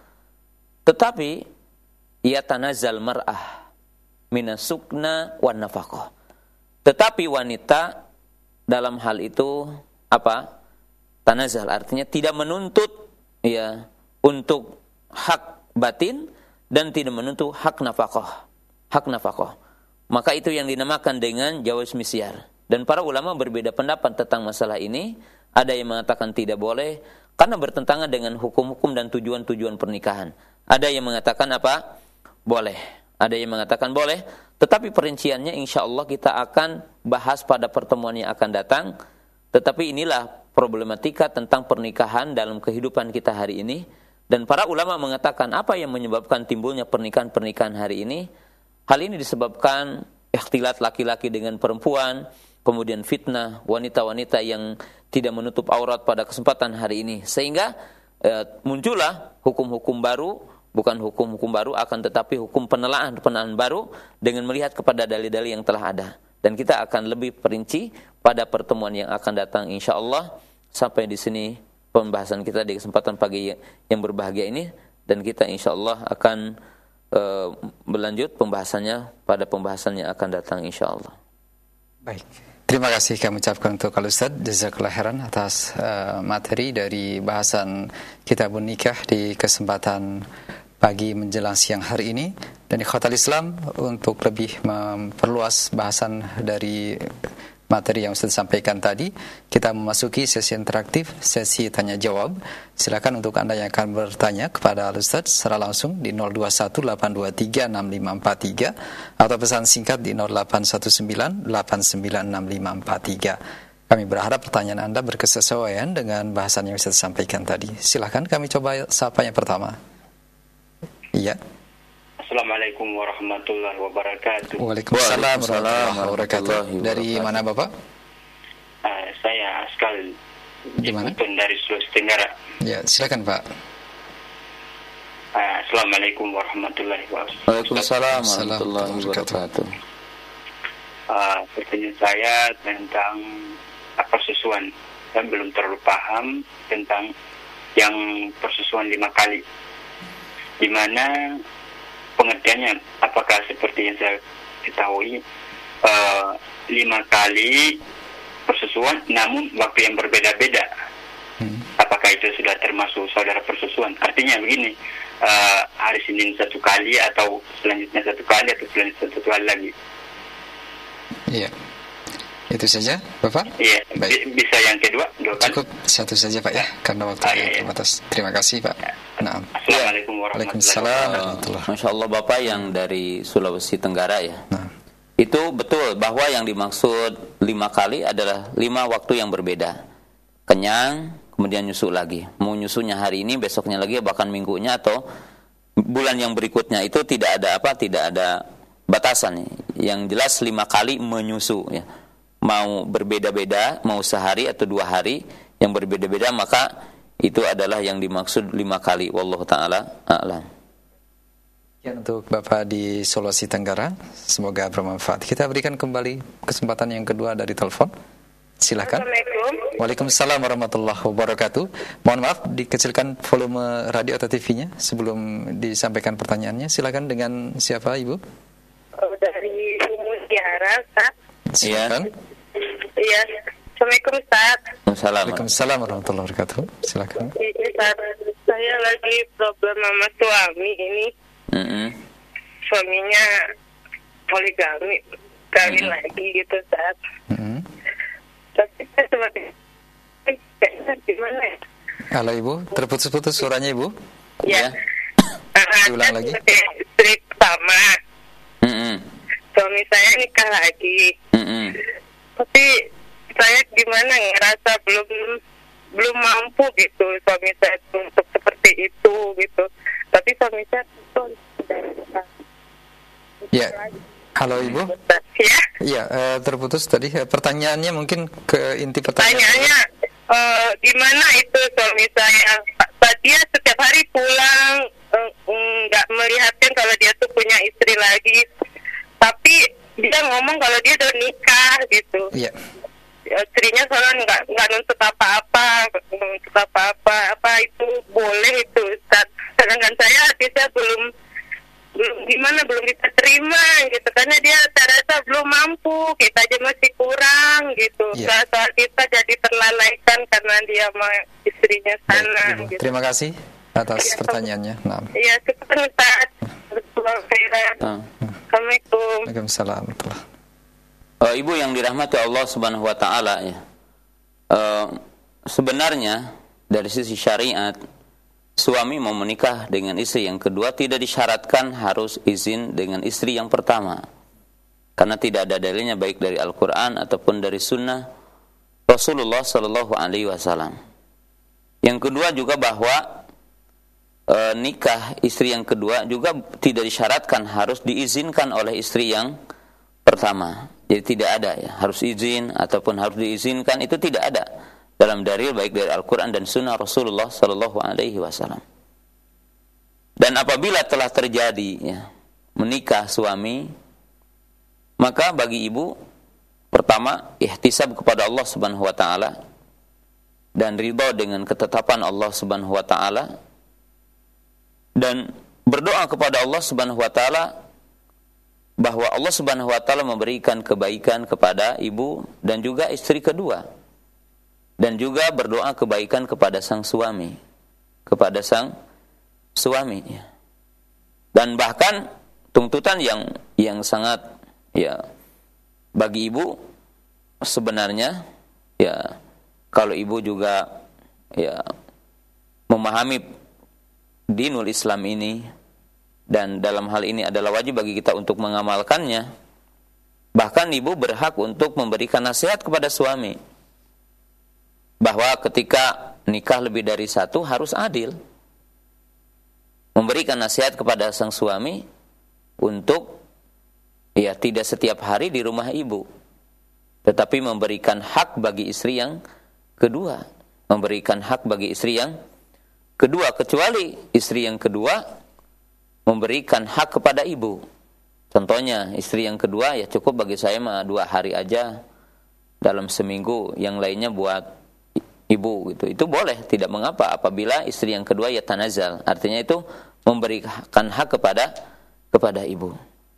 A: Tetapi ia tanazal mar'ah minasukna wan nafaqah. Tetapi wanita dalam hal itu apa? Tanazal artinya tidak menuntut ya untuk hak batin dan tidak menuntut hak nafkah. Hak nafkah. Maka itu yang dinamakan dengan jawaz misyar. Dan para ulama berbeda pendapat tentang masalah ini. Ada yang mengatakan tidak boleh karena bertentangan dengan hukum-hukum dan tujuan-tujuan pernikahan. Ada yang mengatakan apa? Boleh. Ada yang mengatakan boleh. Tetapi perinciannya insya Allah kita akan bahas pada pertemuan yang akan datang. Tetapi inilah problematika tentang pernikahan dalam kehidupan kita hari ini. Dan para ulama mengatakan apa yang menyebabkan timbulnya pernikahan-pernikahan hari ini? Hal ini disebabkan ikhtilat laki-laki dengan perempuan, kemudian fitnah wanita-wanita yang tidak menutup aurat pada kesempatan hari ini. Sehingga e, muncullah hukum-hukum baru, bukan hukum-hukum baru, akan tetapi hukum penelaahan-penelaahan baru dengan melihat kepada dalil-dalil yang telah ada. Dan kita akan lebih perinci pada pertemuan yang akan datang insya-Allah. Sampai di sini pembahasan kita di kesempatan pagi yang berbahagia ini, dan kita insya-Allah akan e, berlanjut pembahasannya pada pembahasan yang akan datang insya-Allah.
B: Baik. Terima kasih kami ucapkan untuk Al-Ustaz Jazakallahu khairan atas uh, materi dari bahasan Kitabun Nikah di kesempatan pagi menjelang siang hari ini. Dan ikhwatal Islam, untuk lebih memperluas bahasan dari materi yang Ustaz sampaikan tadi, kita memasuki sesi interaktif, sesi tanya jawab. Silakan untuk Anda yang akan bertanya kepada Al-Ustaz secara langsung di nol dua satu delapan dua tiga enam lima empat tiga atau pesan singkat di nol delapan satu sembilan delapan sembilan enam lima empat tiga. Kami berharap pertanyaan Anda berkesesuaian dengan bahasan yang Ustaz sampaikan tadi. Silakan, kami coba sapa yang pertama. Iya.
C: Assalamualaikum warahmatullahi wabarakatuh.
B: Waalaikumsalam warahmatullahi wabarakatuh. Dari mana Bapak?
C: Uh, saya Askal.
B: Di mana?
C: Dari Sulawesi Tenggara.
B: Ya, silakan Pak.
C: Uh, Assalamualaikum warahmatullahi wabarakatuh.
A: Waalaikumsalam warahmatullahi wabarakatuh.
C: Uh, pertanyaan saya tentang persusuan. Saya belum terlalu paham tentang yang persusuan lima kali. Di mana pengertiannya, apakah seperti yang saya ketahui uh, lima kali persusuan namun waktu yang berbeda-beda, hmm. apakah itu sudah termasuk saudara persusuan? Artinya begini, uh, hari Senin satu kali atau selanjutnya satu kali atau selanjutnya satu kali lagi.
B: Iya, itu saja Bapak?
C: Iya,
B: baik.
C: Bisa yang kedua dua kali?
B: Cukup satu saja Pak ya, karena waktu ah, iya, terbatas. Terima kasih Pak.
C: Ya.
B: Nah.
C: Assalamualaikum warahmatullahi wabarakatuh.
A: Masya Allah Bapak yang dari Sulawesi Tenggara ya.
B: Nah.
A: Itu betul bahwa yang dimaksud lima kali adalah lima waktu yang berbeda. Kenyang, kemudian nyusu lagi. Mau nyusunya hari ini, besoknya lagi, bahkan minggunya atau bulan yang berikutnya, itu tidak ada apa, tidak ada batasan. Yang jelas lima kali menyusu ya. Mau berbeda-beda, mau sehari atau dua hari yang berbeda-beda, maka itu adalah yang dimaksud lima kali. Wallahu ta'ala a'lam.
B: Ya, untuk Bapak di Sulawesi Tenggara, semoga bermanfaat. Kita berikan kembali kesempatan yang kedua dari telepon. Silakan.
D: Assalamualaikum.
B: Waalaikumsalam warahmatullahi wabarakatuh. Mohon maaf, dikecilkan volume radio atau T V-nya sebelum disampaikan pertanyaannya. Silakan, dengan siapa Ibu?
D: Oh, dari Mutiara, Ustaz.
B: Silakan.
D: Iya. Assalamualaikum, Ustaz.
B: Waalaikumsalam warahmatullahi wabarakatuh. Silakan.
D: Ini Ustaz, saya lagi problem sama suami ini.
A: Mm-hmm.
D: Suaminya poligami, kawin
A: mm-hmm.
D: lagi gitu, Ustaz.
B: Mm-hmm.
D: Tapi saya seperti gimana ya?
B: Halo Ibu, terputus-putus suaranya Ibu.
D: Ya.
B: Uh, Diulang lagi.
D: Istri pertama.
A: Mm-hmm.
D: Suami saya nikah lagi.
A: Mm-hmm.
D: Tapi saya gimana, ngerasa belum belum mampu gitu suami saya untuk seperti itu gitu. Tapi suami saya itu
B: ya. Halo Ibu.
D: Ya.
B: Iya, uh, terputus tadi. Pertanyaannya mungkin ke inti pertanyaan.
D: Pertanyaannya uh, gimana itu suami saya dia setiap hari pulang, nggak uh, melihatkan kalau dia tuh punya istri lagi, tapi dia ngomong kalau dia udah nikah gitu.
B: Iya.
D: Istrinya soalnya nggak nggak nuntut apa-apa, nuntut apa-apa, apa itu boleh itu Ustaz. Sedangkan saya hati saya belum belum gimana belum bisa terima gitu, karena dia terasa belum mampu, kita aja masih kurang gitu. Yeah. Soal kita jadi terlalaikan karena dia sama istrinya sana.
B: Baik, gitu. Terima kasih atas ya, pertanyaannya. Nah.
D: Iya, syukur Ustaz. Assalamualaikum.
B: Waalaikumsalam.
A: Uh, Ibu yang dirahmati Allah Subhanahu wa taala ya. Uh, sebenarnya dari sisi syariat, suami mau menikah dengan istri yang kedua tidak disyaratkan harus izin dengan istri yang pertama. Karena tidak ada dalilnya baik dari Al-Qur'an ataupun dari sunnah Rasulullah sallallahu alaihi wasallam. Yang kedua juga bahwa uh, nikah istri yang kedua juga tidak disyaratkan harus diizinkan oleh istri yang pertama. Jadi tidak ada ya, harus izin ataupun harus diizinkan, itu tidak ada dalam dalil baik dari Al-Quran dan Sunnah Rasulullah Sallallahu Alaihi Wasallam. Dan apabila telah terjadi ya, menikah suami, maka bagi ibu pertama ihtisab kepada Allah Subhanahu Wa Taala dan ridha dengan ketetapan Allah Subhanahu Wa Taala dan berdoa kepada Allah Subhanahu Wa Taala bahwa Allah Subhanahu wa taala memberikan kebaikan kepada ibu dan juga istri kedua. Dan juga berdoa kebaikan kepada sang suami, kepada sang suami. Dan bahkan tuntutan yang yang sangat ya bagi ibu sebenarnya ya kalau ibu juga ya memahami dinul Islam ini, dan dalam hal ini adalah wajib bagi kita untuk mengamalkannya. Bahkan ibu berhak untuk memberikan nasihat kepada suami bahwa ketika nikah lebih dari satu harus adil. Memberikan nasihat kepada sang suami untuk ya tidak setiap hari di rumah ibu, tetapi memberikan hak bagi istri yang kedua, memberikan hak bagi istri yang kedua, kecuali istri yang kedua memberikan hak kepada ibu. Contohnya istri yang kedua ya cukup bagi saya mah dua hari aja dalam seminggu, yang lainnya buat ibu gitu. Itu boleh, tidak mengapa apabila istri yang kedua ya tanazal, artinya itu memberikan hak kepada kepada ibu.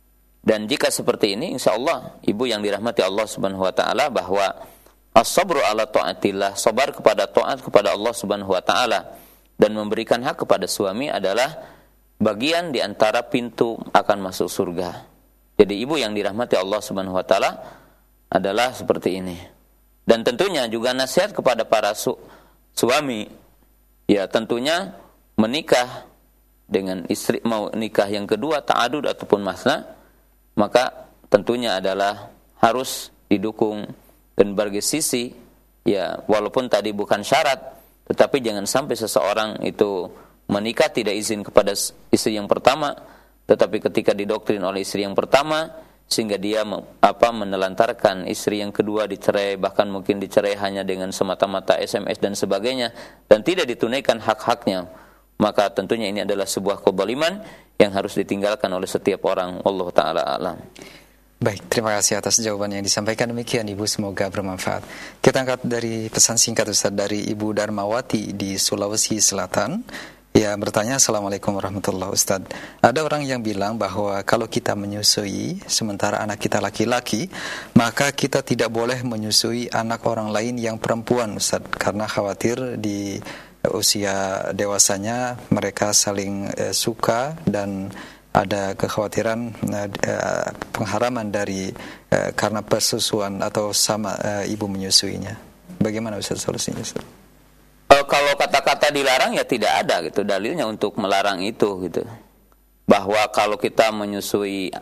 A: Dan jika seperti ini insyaallah ibu yang dirahmati Allah Subhanahu wa taala bahwa as-sabru ala taatillah, sabar kepada taat kepada Allah Subhanahu wa taala dan memberikan hak kepada suami adalah bagian di antara pintu akan masuk surga. Jadi ibu yang dirahmati Allah Subhanahu wa taala adalah seperti ini. Dan tentunya juga nasihat kepada para su- suami ya tentunya menikah dengan istri, mau nikah yang kedua ta'adud ataupun masna, maka tentunya adalah harus didukung dan berbagai sisi ya, walaupun tadi bukan syarat, tetapi jangan sampai seseorang itu menikah tidak izin kepada istri yang pertama, tetapi ketika didoktrin oleh istri yang pertama sehingga dia apa menelantarkan istri yang kedua, dicerai, bahkan mungkin dicerai hanya dengan semata-mata S M S dan sebagainya, dan tidak ditunaikan hak-haknya, maka tentunya ini adalah sebuah kezaliman yang harus ditinggalkan oleh setiap orang. Wallahu taala alam.
B: Baik, terima kasih atas jawaban yang disampaikan. Demikian Ibu, semoga bermanfaat. Kita angkat dari pesan singkat Ustaz dari Ibu Darmawati di Sulawesi Selatan. Ya, bertanya, Assalamualaikum warahmatullahi wabarakatuh. Ada orang yang bilang bahwa kalau kita menyusui sementara anak kita laki-laki, maka kita tidak boleh menyusui anak orang lain yang perempuan, Ustaz, karena khawatir di usia dewasanya mereka saling eh, suka dan ada kekhawatiran eh, pengharaman dari eh, karena persusuan atau sama eh, ibu menyusuinya. Bagaimana Ustaz solusinya, Ustaz?
A: Kalau kata-kata dilarang ya tidak ada gitu dalilnya untuk melarang itu gitu. Bahwa kalau kita menyusui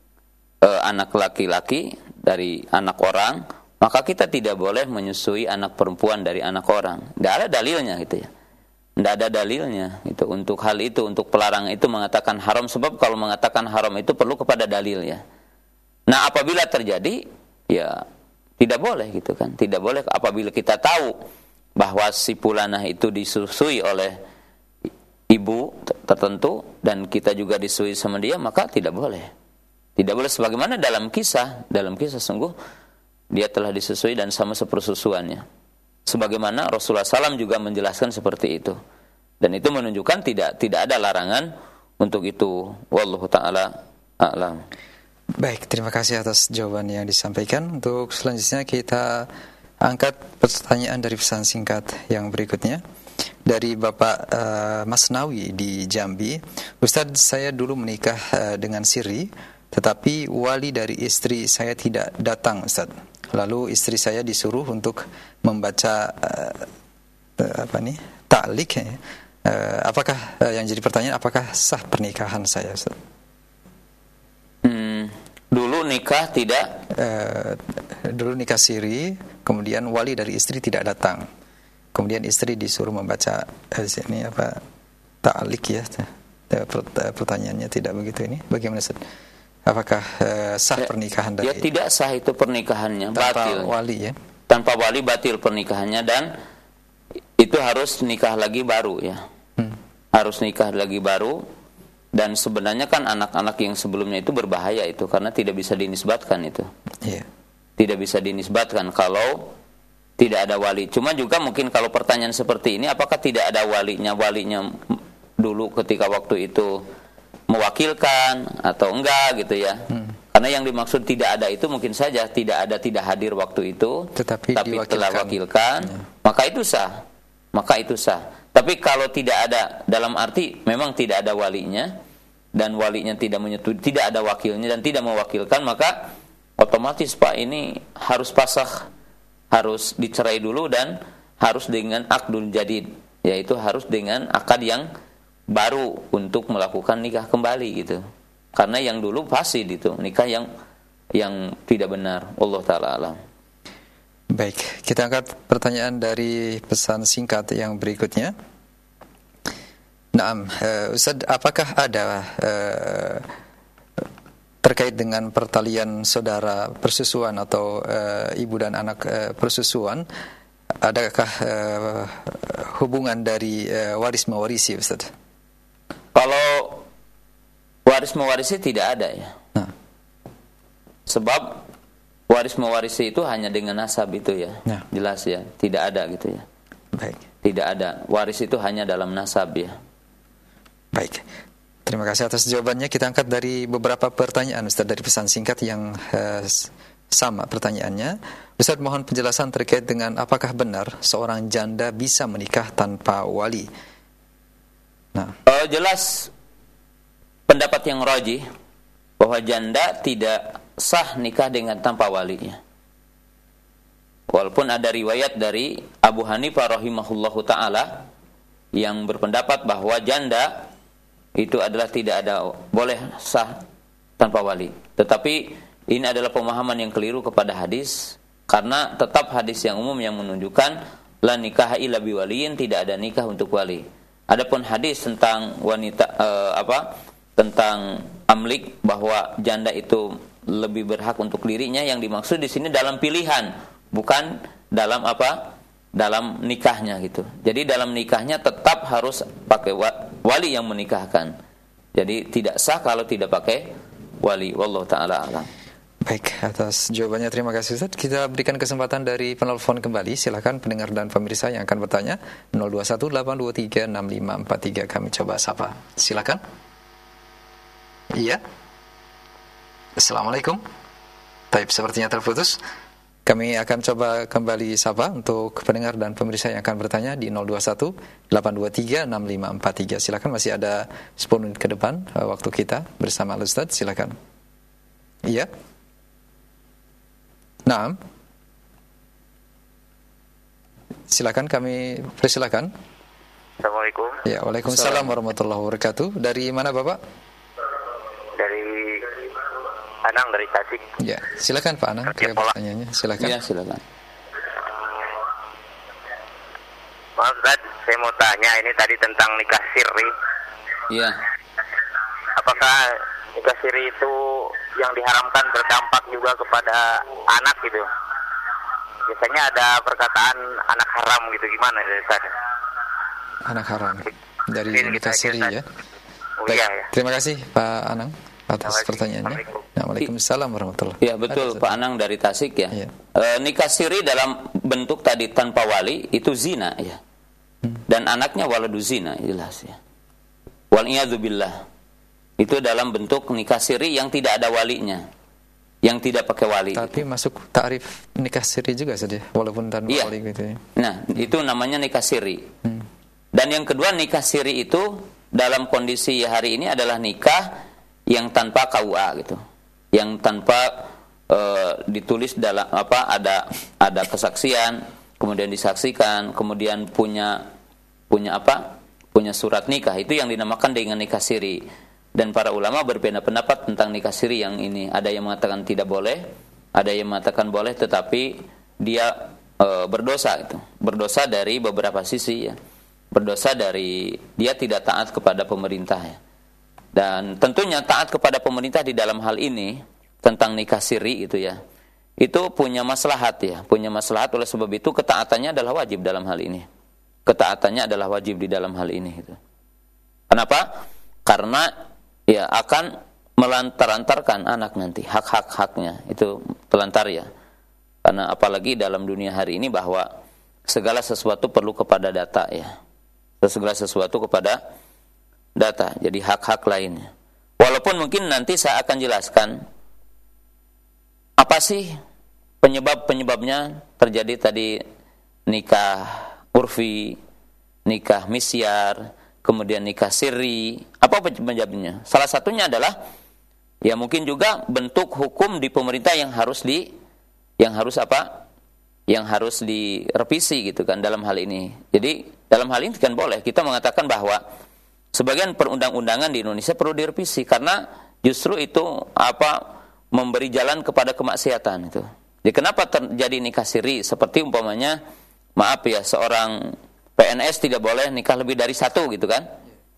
A: e, anak laki-laki dari anak orang, maka kita tidak boleh menyusui anak perempuan dari anak orang. Tidak ada dalilnya gitu ya. Tidak ada dalilnya gitu untuk hal itu, untuk pelarangan itu mengatakan haram, sebab kalau mengatakan haram itu perlu kepada dalil ya. Nah, apabila terjadi ya tidak boleh gitu kan. Tidak boleh apabila kita tahu bahwa si pulanah itu disusui oleh ibu tertentu dan kita juga disusui sama dia, maka tidak boleh. Tidak boleh sebagaimana dalam kisah, dalam kisah sungguh dia telah disusui dan sama sepersusuannya. Sebagaimana Rasulullah shallallahu alaihi wasallam juga menjelaskan seperti itu. Dan itu menunjukkan tidak tidak ada larangan untuk itu. Wallahu taala a'lam.
B: Baik, terima kasih atas jawaban yang disampaikan. Untuk selanjutnya kita angkat pertanyaan dari pesan singkat yang berikutnya dari Bapak uh, Mas Nawi di Jambi. Ustadz, saya dulu menikah uh, dengan siri, tetapi wali dari istri saya tidak datang, Ustadz. Lalu istri saya disuruh untuk membaca uh, uh, apa nih ta'liq. Ya. Uh, apakah uh, yang jadi pertanyaan, apakah sah pernikahan saya, Ustadz?
A: Hmm, dulu nikah tidak?
B: Uh, dulu nikah siri, kemudian wali dari istri tidak datang. Kemudian istri disuruh membaca uh, ini apa ta'liq ya. Pertanyaannya tidak begitu ini. Bagaimana, Ustaz? Apakah uh, sah pernikahan dari?
A: Ya tidak sah itu pernikahannya,
B: tanpa
A: batil.
B: wali ya.
A: Tanpa wali batil pernikahannya dan itu harus nikah lagi baru ya. Hmm. Harus nikah lagi baru dan sebenarnya kan anak-anak yang sebelumnya itu berbahaya itu karena tidak bisa dinisbatkan itu.
B: Iya.
A: Tidak bisa dinisbatkan kalau tidak ada wali. Cuma juga mungkin kalau pertanyaan seperti ini, apakah tidak ada walinya? Walinya dulu ketika waktu itu mewakilkan atau enggak gitu ya. Hmm. Karena yang dimaksud tidak ada itu mungkin saja tidak ada tidak hadir waktu itu,
B: tetapi,
A: tapi telah wakilkan, ya. Maka itu sah. Maka itu sah. Tapi kalau tidak ada dalam arti memang tidak ada walinya dan walinya tidak menyetujui, tidak ada wakilnya dan tidak mewakilkan, maka otomatis Pak ini harus pasah, harus dicerai dulu dan harus dengan akdun jadid, yaitu harus dengan akad yang baru untuk melakukan nikah kembali gitu. Karena yang dulu fasid itu, nikah yang yang tidak benar. Allah taala alam.
B: Baik, kita angkat pertanyaan dari pesan singkat yang berikutnya. Naam, uh, Ustaz, apakah ada uh, terkait dengan pertalian saudara persusuan atau uh, ibu dan anak uh, persusuan, adakah uh, hubungan dari uh, waris mewarisi, Ustaz?
A: Kalau waris mewarisi tidak ada ya. Nah. Sebab waris mewarisi itu hanya dengan nasab itu ya. Nah. Jelas ya, tidak ada gitu ya.
B: Baik.
A: Tidak ada. Waris itu hanya dalam nasab ya.
B: Baik. Terima kasih atas jawabannya. Kita angkat dari beberapa pertanyaan Ustaz dari pesan singkat yang uh, sama pertanyaannya. Ustaz, mohon penjelasan terkait dengan apakah benar seorang janda bisa menikah tanpa wali? Nah,
A: uh, jelas pendapat yang rajih bahwa janda tidak sah nikah dengan tanpa walinya. Walaupun ada riwayat dari Abu Hanifah rahimahullahu taala yang berpendapat bahwa janda itu adalah tidak ada boleh sah tanpa wali. Tetapi ini adalah pemahaman yang keliru kepada hadis, karena tetap hadis yang umum yang menunjukkan la nikah illa biwaliyin, tidak ada nikah untuk wali. Adapun hadis tentang wanita eh, apa tentang amlik bahwa janda itu lebih berhak untuk dirinya, yang dimaksud di sini dalam pilihan, bukan dalam apa? Dalam nikahnya gitu. Jadi dalam nikahnya tetap harus pakai wali yang menikahkan. Jadi tidak sah kalau tidak pakai wali. Wallahu taala alam.
B: Baik, atas jawabannya terima kasih Ustaz. Kita berikan kesempatan dari penelpon kembali. Silakan pendengar dan pemirsa yang akan bertanya nol dua satu delapan dua tiga enam lima empat tiga, kami coba sapa. Silakan. Iya. Assalamualaikum. Taib, sepertinya terputus. Kami akan coba kembali sapa untuk pendengar dan pemirsa yang akan bertanya di nol dua satu delapan dua tiga enam lima empat tiga. Silakan, masih ada sepuluh menit ke depan waktu kita bersama Ustaz. Silakan. Iya. Naam. Silakan, kami persilakan.
E: Assalamualaikum.
B: Ya, waalaikumsalam warahmatullahi wabarakatuh. Dari mana Bapak?
E: Dari Anang, dari Tasik.
B: Ya, silakan Pak Anang. Ya, pertanyaannya, silakan.
A: Ya, silakan.
E: Maaf Ustaz, saya mau tanya ini tadi tentang nikah siri.
A: Iya.
E: Apakah nikah siri itu yang diharamkan berdampak juga kepada anak gitu? Biasanya ada perkataan anak haram gitu, gimana Ustaz?
B: Anak haram. dari nikah siri ya.
E: Oh,
B: Baik,
E: iya, ya.
B: terima kasih Pak Anang atas pertanyaannya. Waalaikumsalam warahmatullahi.
A: Ya betul, Pak Anang dari Tasik ya.
B: Iya.
A: E, nikah siri dalam bentuk tadi tanpa wali itu zina ya. Dan anaknya waladu zina jelas ya. Wal iyadzubillah. Itu dalam bentuk nikah siri yang tidak ada walinya. Yang tidak pakai wali.
B: Tapi gitu. Masuk takrif nikah siri juga saja walaupun tanpa
A: iya.
B: wali gitu ya.
A: Nah, itu namanya nikah siri.
B: Hmm.
A: Dan yang kedua nikah siri itu dalam kondisi hari ini adalah nikah yang tanpa K U A gitu, yang tanpa uh, ditulis dalam apa ada ada kesaksian, kemudian disaksikan, kemudian punya punya apa punya surat nikah, itu yang dinamakan dengan nikah siri. Dan para ulama berbeda pendapat tentang nikah siri yang ini. Ada yang mengatakan tidak boleh, ada yang mengatakan boleh, tetapi dia uh, berdosa itu, berdosa dari beberapa sisi ya, berdosa dari dia tidak taat kepada pemerintah ya. Dan tentunya taat kepada pemerintah di dalam hal ini tentang nikah siri itu ya, itu punya maslahat ya, punya maslahat. Oleh sebab itu ketaatannya adalah wajib dalam hal ini. Ketaatannya adalah wajib di dalam hal ini itu. Kenapa? Karena ya akan melantar-lantarkan anak nanti, hak-hak-haknya itu telantar ya. Karena apalagi dalam dunia hari ini bahwa segala sesuatu perlu kepada data ya. Segala sesuatu kepada data, jadi hak-hak lainnya. Walaupun mungkin nanti saya akan jelaskan apa sih penyebab-penyebabnya terjadi tadi nikah urfi, nikah misyar, kemudian nikah siri. Apa penyebabnya? Salah satunya adalah ya mungkin juga bentuk hukum di pemerintah yang harus di yang harus apa? Yang harus direvisi gitu kan dalam hal ini. Jadi dalam hal ini kan boleh kita mengatakan bahwa sebagian perundang-undangan di Indonesia perlu direvisi karena justru itu apa memberi jalan kepada kemaksiatan itu. Jadi kenapa terjadi nikah siri seperti umpamanya maaf ya seorang P N S tidak boleh nikah lebih dari satu gitu kan?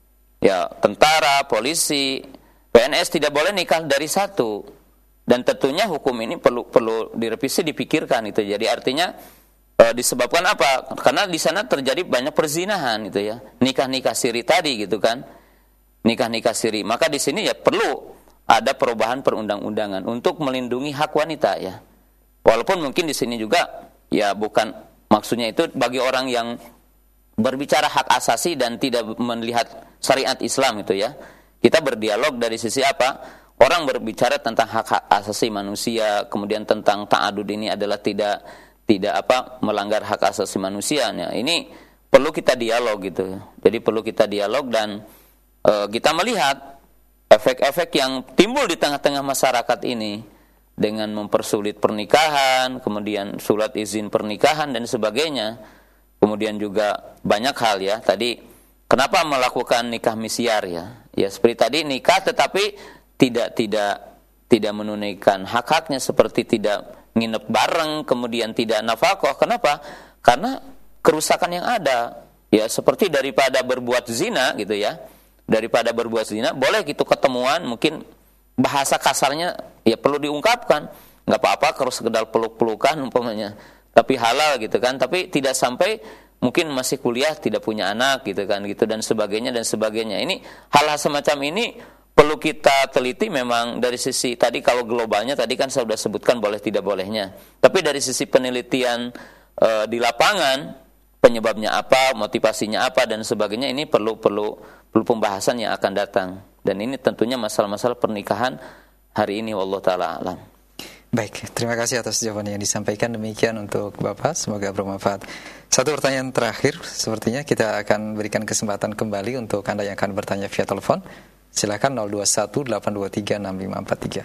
A: Ya tentara, polisi, P N S tidak boleh nikah dari satu. Dan tentunya hukum ini perlu perlu direvisi, dipikirkan itu. Jadi artinya e, disebabkan apa? Karena di sana terjadi banyak perzinahan gitu ya. Nikah-nikah siri tadi gitu kan. Nikah-nikah siri. Maka di sini ya perlu ada perubahan perundang-undangan untuk melindungi hak wanita ya. Walaupun mungkin di sini juga ya bukan maksudnya itu bagi orang yang berbicara hak asasi dan tidak melihat syariat Islam itu ya. Kita berdialog dari sisi apa? Orang berbicara tentang hak-hak asasi manusia, kemudian tentang ta'adud ini adalah tidak tidak apa melanggar hak asasi manusia. Nah, ini perlu kita dialog gitu. Jadi perlu kita dialog dan e, kita melihat efek-efek yang timbul di tengah-tengah masyarakat ini dengan mempersulit pernikahan, kemudian surat izin pernikahan dan sebagainya. Kemudian juga banyak hal ya. Tadi kenapa melakukan nikah misyar ya? Ya seperti tadi nikah tetapi tidak tidak tidak menunaikan hak-haknya seperti tidak nginep bareng, kemudian tidak nafkah. Kenapa? Karena kerusakan yang ada. Ya seperti daripada berbuat zina gitu ya. Daripada berbuat zina, boleh gitu ketemuan, mungkin bahasa kasarnya ya perlu diungkapkan. Enggak apa-apa kalau sekedar peluk-pelukan umpamanya. Tapi halal gitu kan, tapi tidak sampai mungkin masih kuliah tidak punya anak gitu kan gitu dan sebagainya dan sebagainya. Ini hal-hal semacam ini perlu kita teliti memang dari sisi tadi kalau globalnya tadi kan saya sudah sebutkan boleh tidak bolehnya. Tapi dari sisi penelitian e, di lapangan penyebabnya apa, motivasinya apa dan sebagainya ini perlu perlu perlu pembahasan yang akan datang. Dan ini tentunya masalah-masalah pernikahan hari ini wallahu taala alam.
B: Baik, terima kasih atas jawaban yang disampaikan. Demikian untuk Bapak, semoga bermanfaat. Satu pertanyaan terakhir, sepertinya kita akan berikan kesempatan kembali untuk Anda yang akan bertanya via telepon. Silakan nol dua satu delapan dua tiga enam lima empat tiga.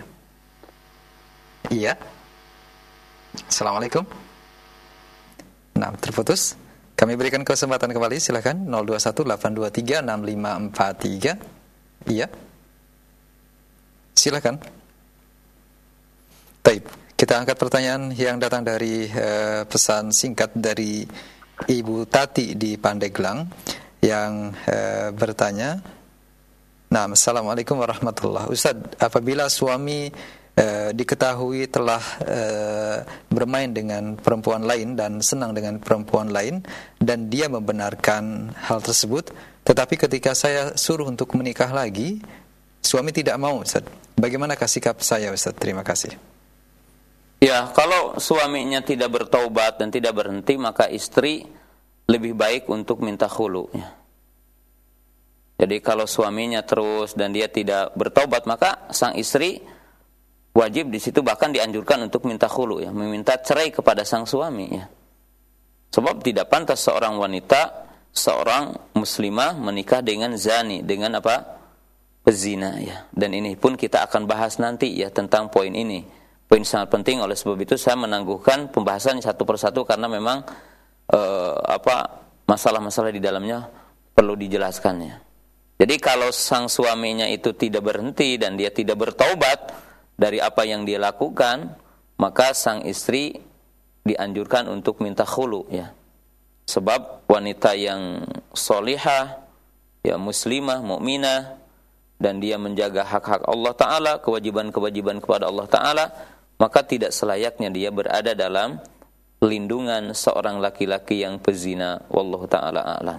B: Iya. Assalamualaikum. Nah, terputus. Kami berikan kesempatan kembali, silakan nol dua satu delapan dua tiga enam lima empat tiga. Iya. Silakan. Baik, kita angkat pertanyaan yang datang dari uh, pesan singkat dari Ibu Tati di Pandeglang yang uh, bertanya. Nah, Assalamualaikum warahmatullahi wabarakatuh. Ustaz, apabila suami uh, diketahui telah uh, bermain dengan perempuan lain dan senang dengan perempuan lain dan dia membenarkan hal tersebut, Tetapi ketika saya suruh untuk menikah lagi, suami tidak mau, Ustaz. Bagaimanakah sikap saya, Ustaz? Terima kasih.
A: Ya, kalau suaminya tidak bertaubat dan tidak berhenti, maka istri lebih baik untuk minta khulu. Ya. Jadi kalau suaminya terus dan dia tidak bertaubat, maka sang istri wajib di situ bahkan dianjurkan untuk minta khulu, ya, meminta cerai kepada sang suami. Ya. Sebab tidak pantas seorang wanita, seorang muslimah menikah dengan zani, dengan apa? Pezina, ya. Dan ini pun kita akan bahas nanti, ya, tentang poin ini. Poin sangat penting, oleh sebab itu saya menangguhkan pembahasan satu persatu karena memang eh, apa masalah-masalah di dalamnya perlu dijelaskannya. Jadi kalau sang suaminya itu tidak berhenti dan dia tidak bertaubat dari apa yang dia lakukan, maka sang istri dianjurkan untuk minta khulu, ya. Sebab wanita yang solihah, ya, muslimah, mukminah, dan dia menjaga hak-hak Allah Ta'ala, kewajiban-kewajiban kepada Allah Ta'ala, maka tidak selayaknya dia berada dalam lindungan seorang laki-laki yang pezina. Wallahu Ta'ala a'lam.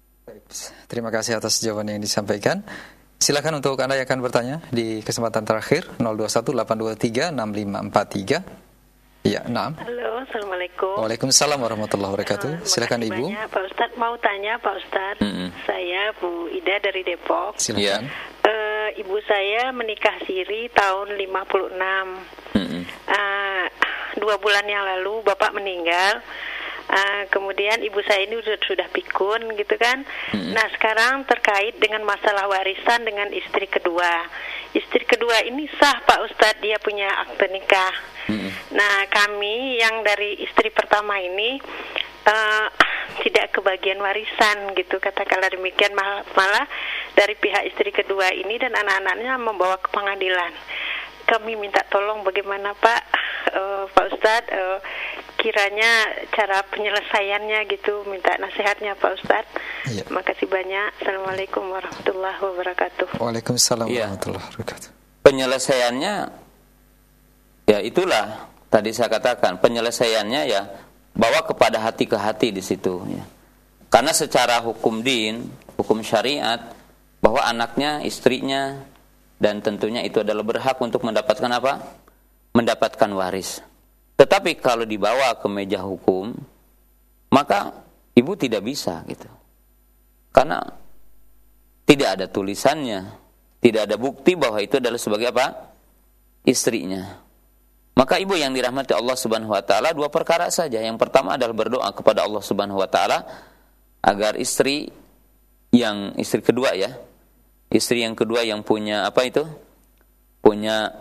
B: Terima kasih atas jawaban yang disampaikan. Silakan untuk Anda yang akan bertanya di kesempatan terakhir, nol dua satu delapan dua tiga enam lima empat tiga. Ya, enam.
F: Halo, Assalamualaikum.
B: Waalaikumsalam warahmatullahi wabarakatuh. Silakan Ibu.
F: Banyak, Pak Ustadz, mau tanya Pak Ustadz. Mm-hmm. Saya Bu Ida dari Depok.
B: Silakan.
F: Uh, ibu saya menikah siri tahun lima puluh enam. Mm-hmm. Uh, dua bulan yang lalu Bapak meninggal. Uh, kemudian ibu saya ini sudah, sudah pikun gitu kan. Mm-hmm. Nah sekarang terkait dengan masalah warisan dengan istri kedua. Istri kedua ini sah Pak Ustadz, dia punya akte nikah. Mm-hmm. Nah kami yang dari istri pertama ini uh, tidak kebagian warisan gitu, katakanlah demikian. Malah, malah dari pihak istri kedua ini dan anak-anaknya membawa ke pengadilan. Kami minta tolong bagaimana Pak uh, Pak Ustadz, uh, kiranya cara penyelesaiannya gitu, minta nasihatnya Pak Ustadz. Ya. Makasih banyak. Assalamualaikum warahmatullahi wabarakatuh.
B: Waalaikumsalam
A: ya.
B: warahmatullahi wabarakatuh.
A: Penyelesaiannya ya itulah tadi saya katakan, penyelesaiannya ya bawa kepada hati ke hati di situ, ya. Karena secara hukum din, hukum syariat, bahwa anaknya, istrinya, dan tentunya itu adalah berhak untuk mendapatkan apa? Mendapatkan waris. Tetapi kalau dibawa ke meja hukum, maka ibu tidak bisa gitu. Karena tidak ada tulisannya, tidak ada bukti bahwa itu adalah sebagai apa? Istrinya. Maka ibu yang dirahmati Allah Subhanahu wa taala, dua perkara saja. Yang pertama adalah berdoa kepada Allah Subhanahu wa taala agar istri yang istri kedua ya, istri yang kedua yang punya apa itu? Punya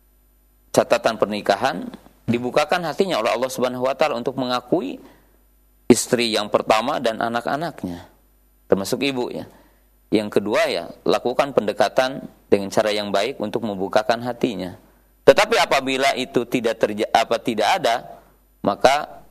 A: catatan pernikahan, dibukakan hatinya oleh Allah Subhanahu wa taala untuk mengakui istri yang pertama dan anak-anaknya, termasuk ibu ya. Yang kedua ya, lakukan pendekatan dengan cara yang baik untuk membukakan hatinya. Tetapi apabila itu tidak terja- apa tidak ada, maka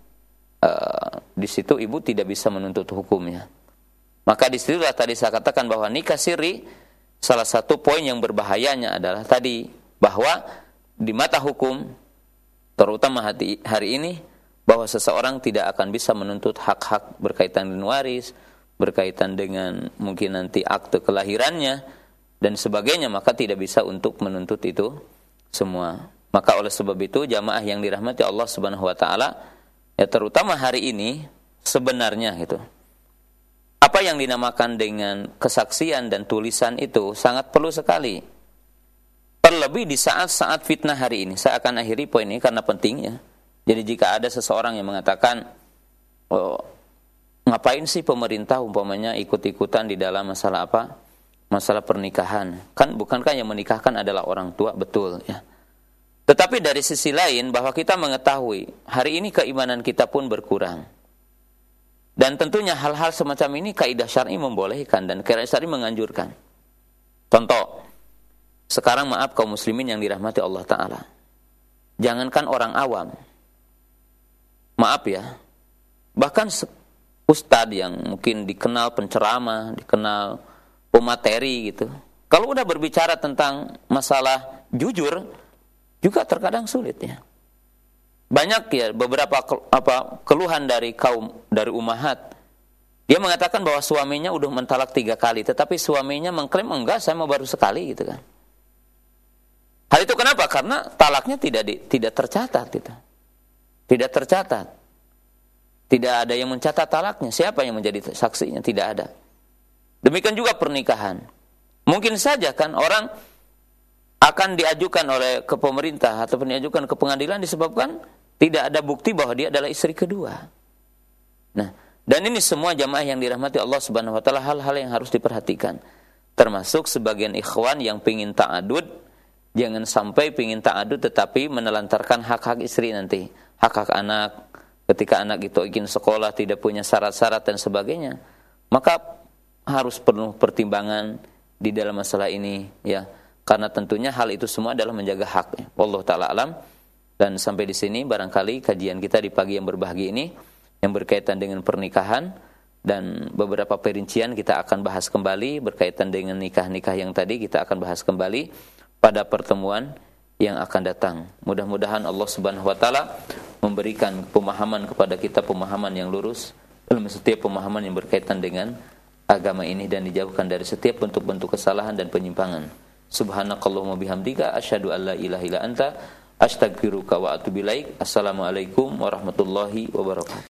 A: uh, di situ ibu tidak bisa menuntut hukumnya. Maka di situlah tadi saya katakan bahwa nikah siri, salah satu poin yang berbahayanya adalah tadi bahwa di mata hukum, terutama hati, hari ini, bahwa seseorang tidak akan bisa menuntut hak-hak berkaitan dengan waris, berkaitan dengan mungkin nanti akte kelahirannya dan sebagainya, maka tidak bisa untuk menuntut itu semua. Maka oleh sebab itu jamaah yang dirahmati Allah Subhanahu wa taala, ya terutama hari ini sebenarnya gitu, apa yang dinamakan dengan kesaksian dan tulisan itu sangat perlu sekali. Terlebih di saat-saat fitnah hari ini. Saya akan akhiri poin ini karena pentingnya. Jadi jika ada seseorang yang mengatakan, oh, ngapain sih pemerintah umpamanya ikut-ikutan di dalam masalah apa? Masalah pernikahan. Kan bukankah yang menikahkan adalah orang tua? Betul ya. Tetapi dari sisi lain bahwa kita mengetahui hari ini keimanan kita pun berkurang. Dan tentunya hal-hal semacam ini kaidah syar'i membolehkan dan kaidah syar'i menganjurkan. Contoh, sekarang maaf kaum muslimin yang dirahmati Allah Ta'ala, jangankan orang awam, maaf ya, bahkan ustadz yang mungkin dikenal penceramah, dikenal pemateri gitu, kalau udah berbicara tentang masalah jujur, juga terkadang sulit ya. Banyak ya beberapa apa keluhan dari kaum, dari ummahat, Dia mengatakan bahwa suaminya udah mentalak tiga kali, tetapi suaminya mengklaim enggak, saya mau baru sekali gitu kan. Hal itu kenapa? Karena talaknya tidak di, tidak tercatat gitu. Tidak tercatat. Tidak ada yang mencatat talaknya. Siapa yang menjadi saksinya? Tidak ada. Demikian juga pernikahan. Mungkin saja kan orang akan diajukan oleh ke pemerintah atau diajukan ke pengadilan disebabkan tidak ada bukti bahwa dia adalah istri kedua. Nah, dan ini semua jamaah yang dirahmati Allah Subhanahu wa taala, hal-hal yang harus diperhatikan. Termasuk sebagian ikhwan yang pingin ta'adud, jangan sampai pingin ta'adud tetapi menelantarkan hak-hak istri nanti, hak-hak anak. Ketika anak itu ingin sekolah tidak punya syarat-syarat dan sebagainya, maka harus penuh pertimbangan di dalam masalah ini, ya. Karena tentunya hal itu semua adalah menjaga hak. Wallahu taala alam. Dan sampai di sini barangkali kajian kita di pagi yang berbahagia ini yang berkaitan dengan pernikahan, dan beberapa perincian kita akan bahas kembali berkaitan dengan nikah-nikah yang tadi kita akan bahas kembali pada pertemuan yang akan datang. Mudah-mudahan Allah Subhanahu wa taala memberikan pemahaman kepada kita, pemahaman yang lurus dalam setiap pemahaman yang berkaitan dengan agama ini, dan dijauhkan dari setiap bentuk-bentuk kesalahan dan penyimpangan. Subhanakallahumma bihamdika asyhadu an la ilaha illa anta astaghfiruka wa atubu ilaik. Assalamualaikum warahmatullahi wabarakatuh.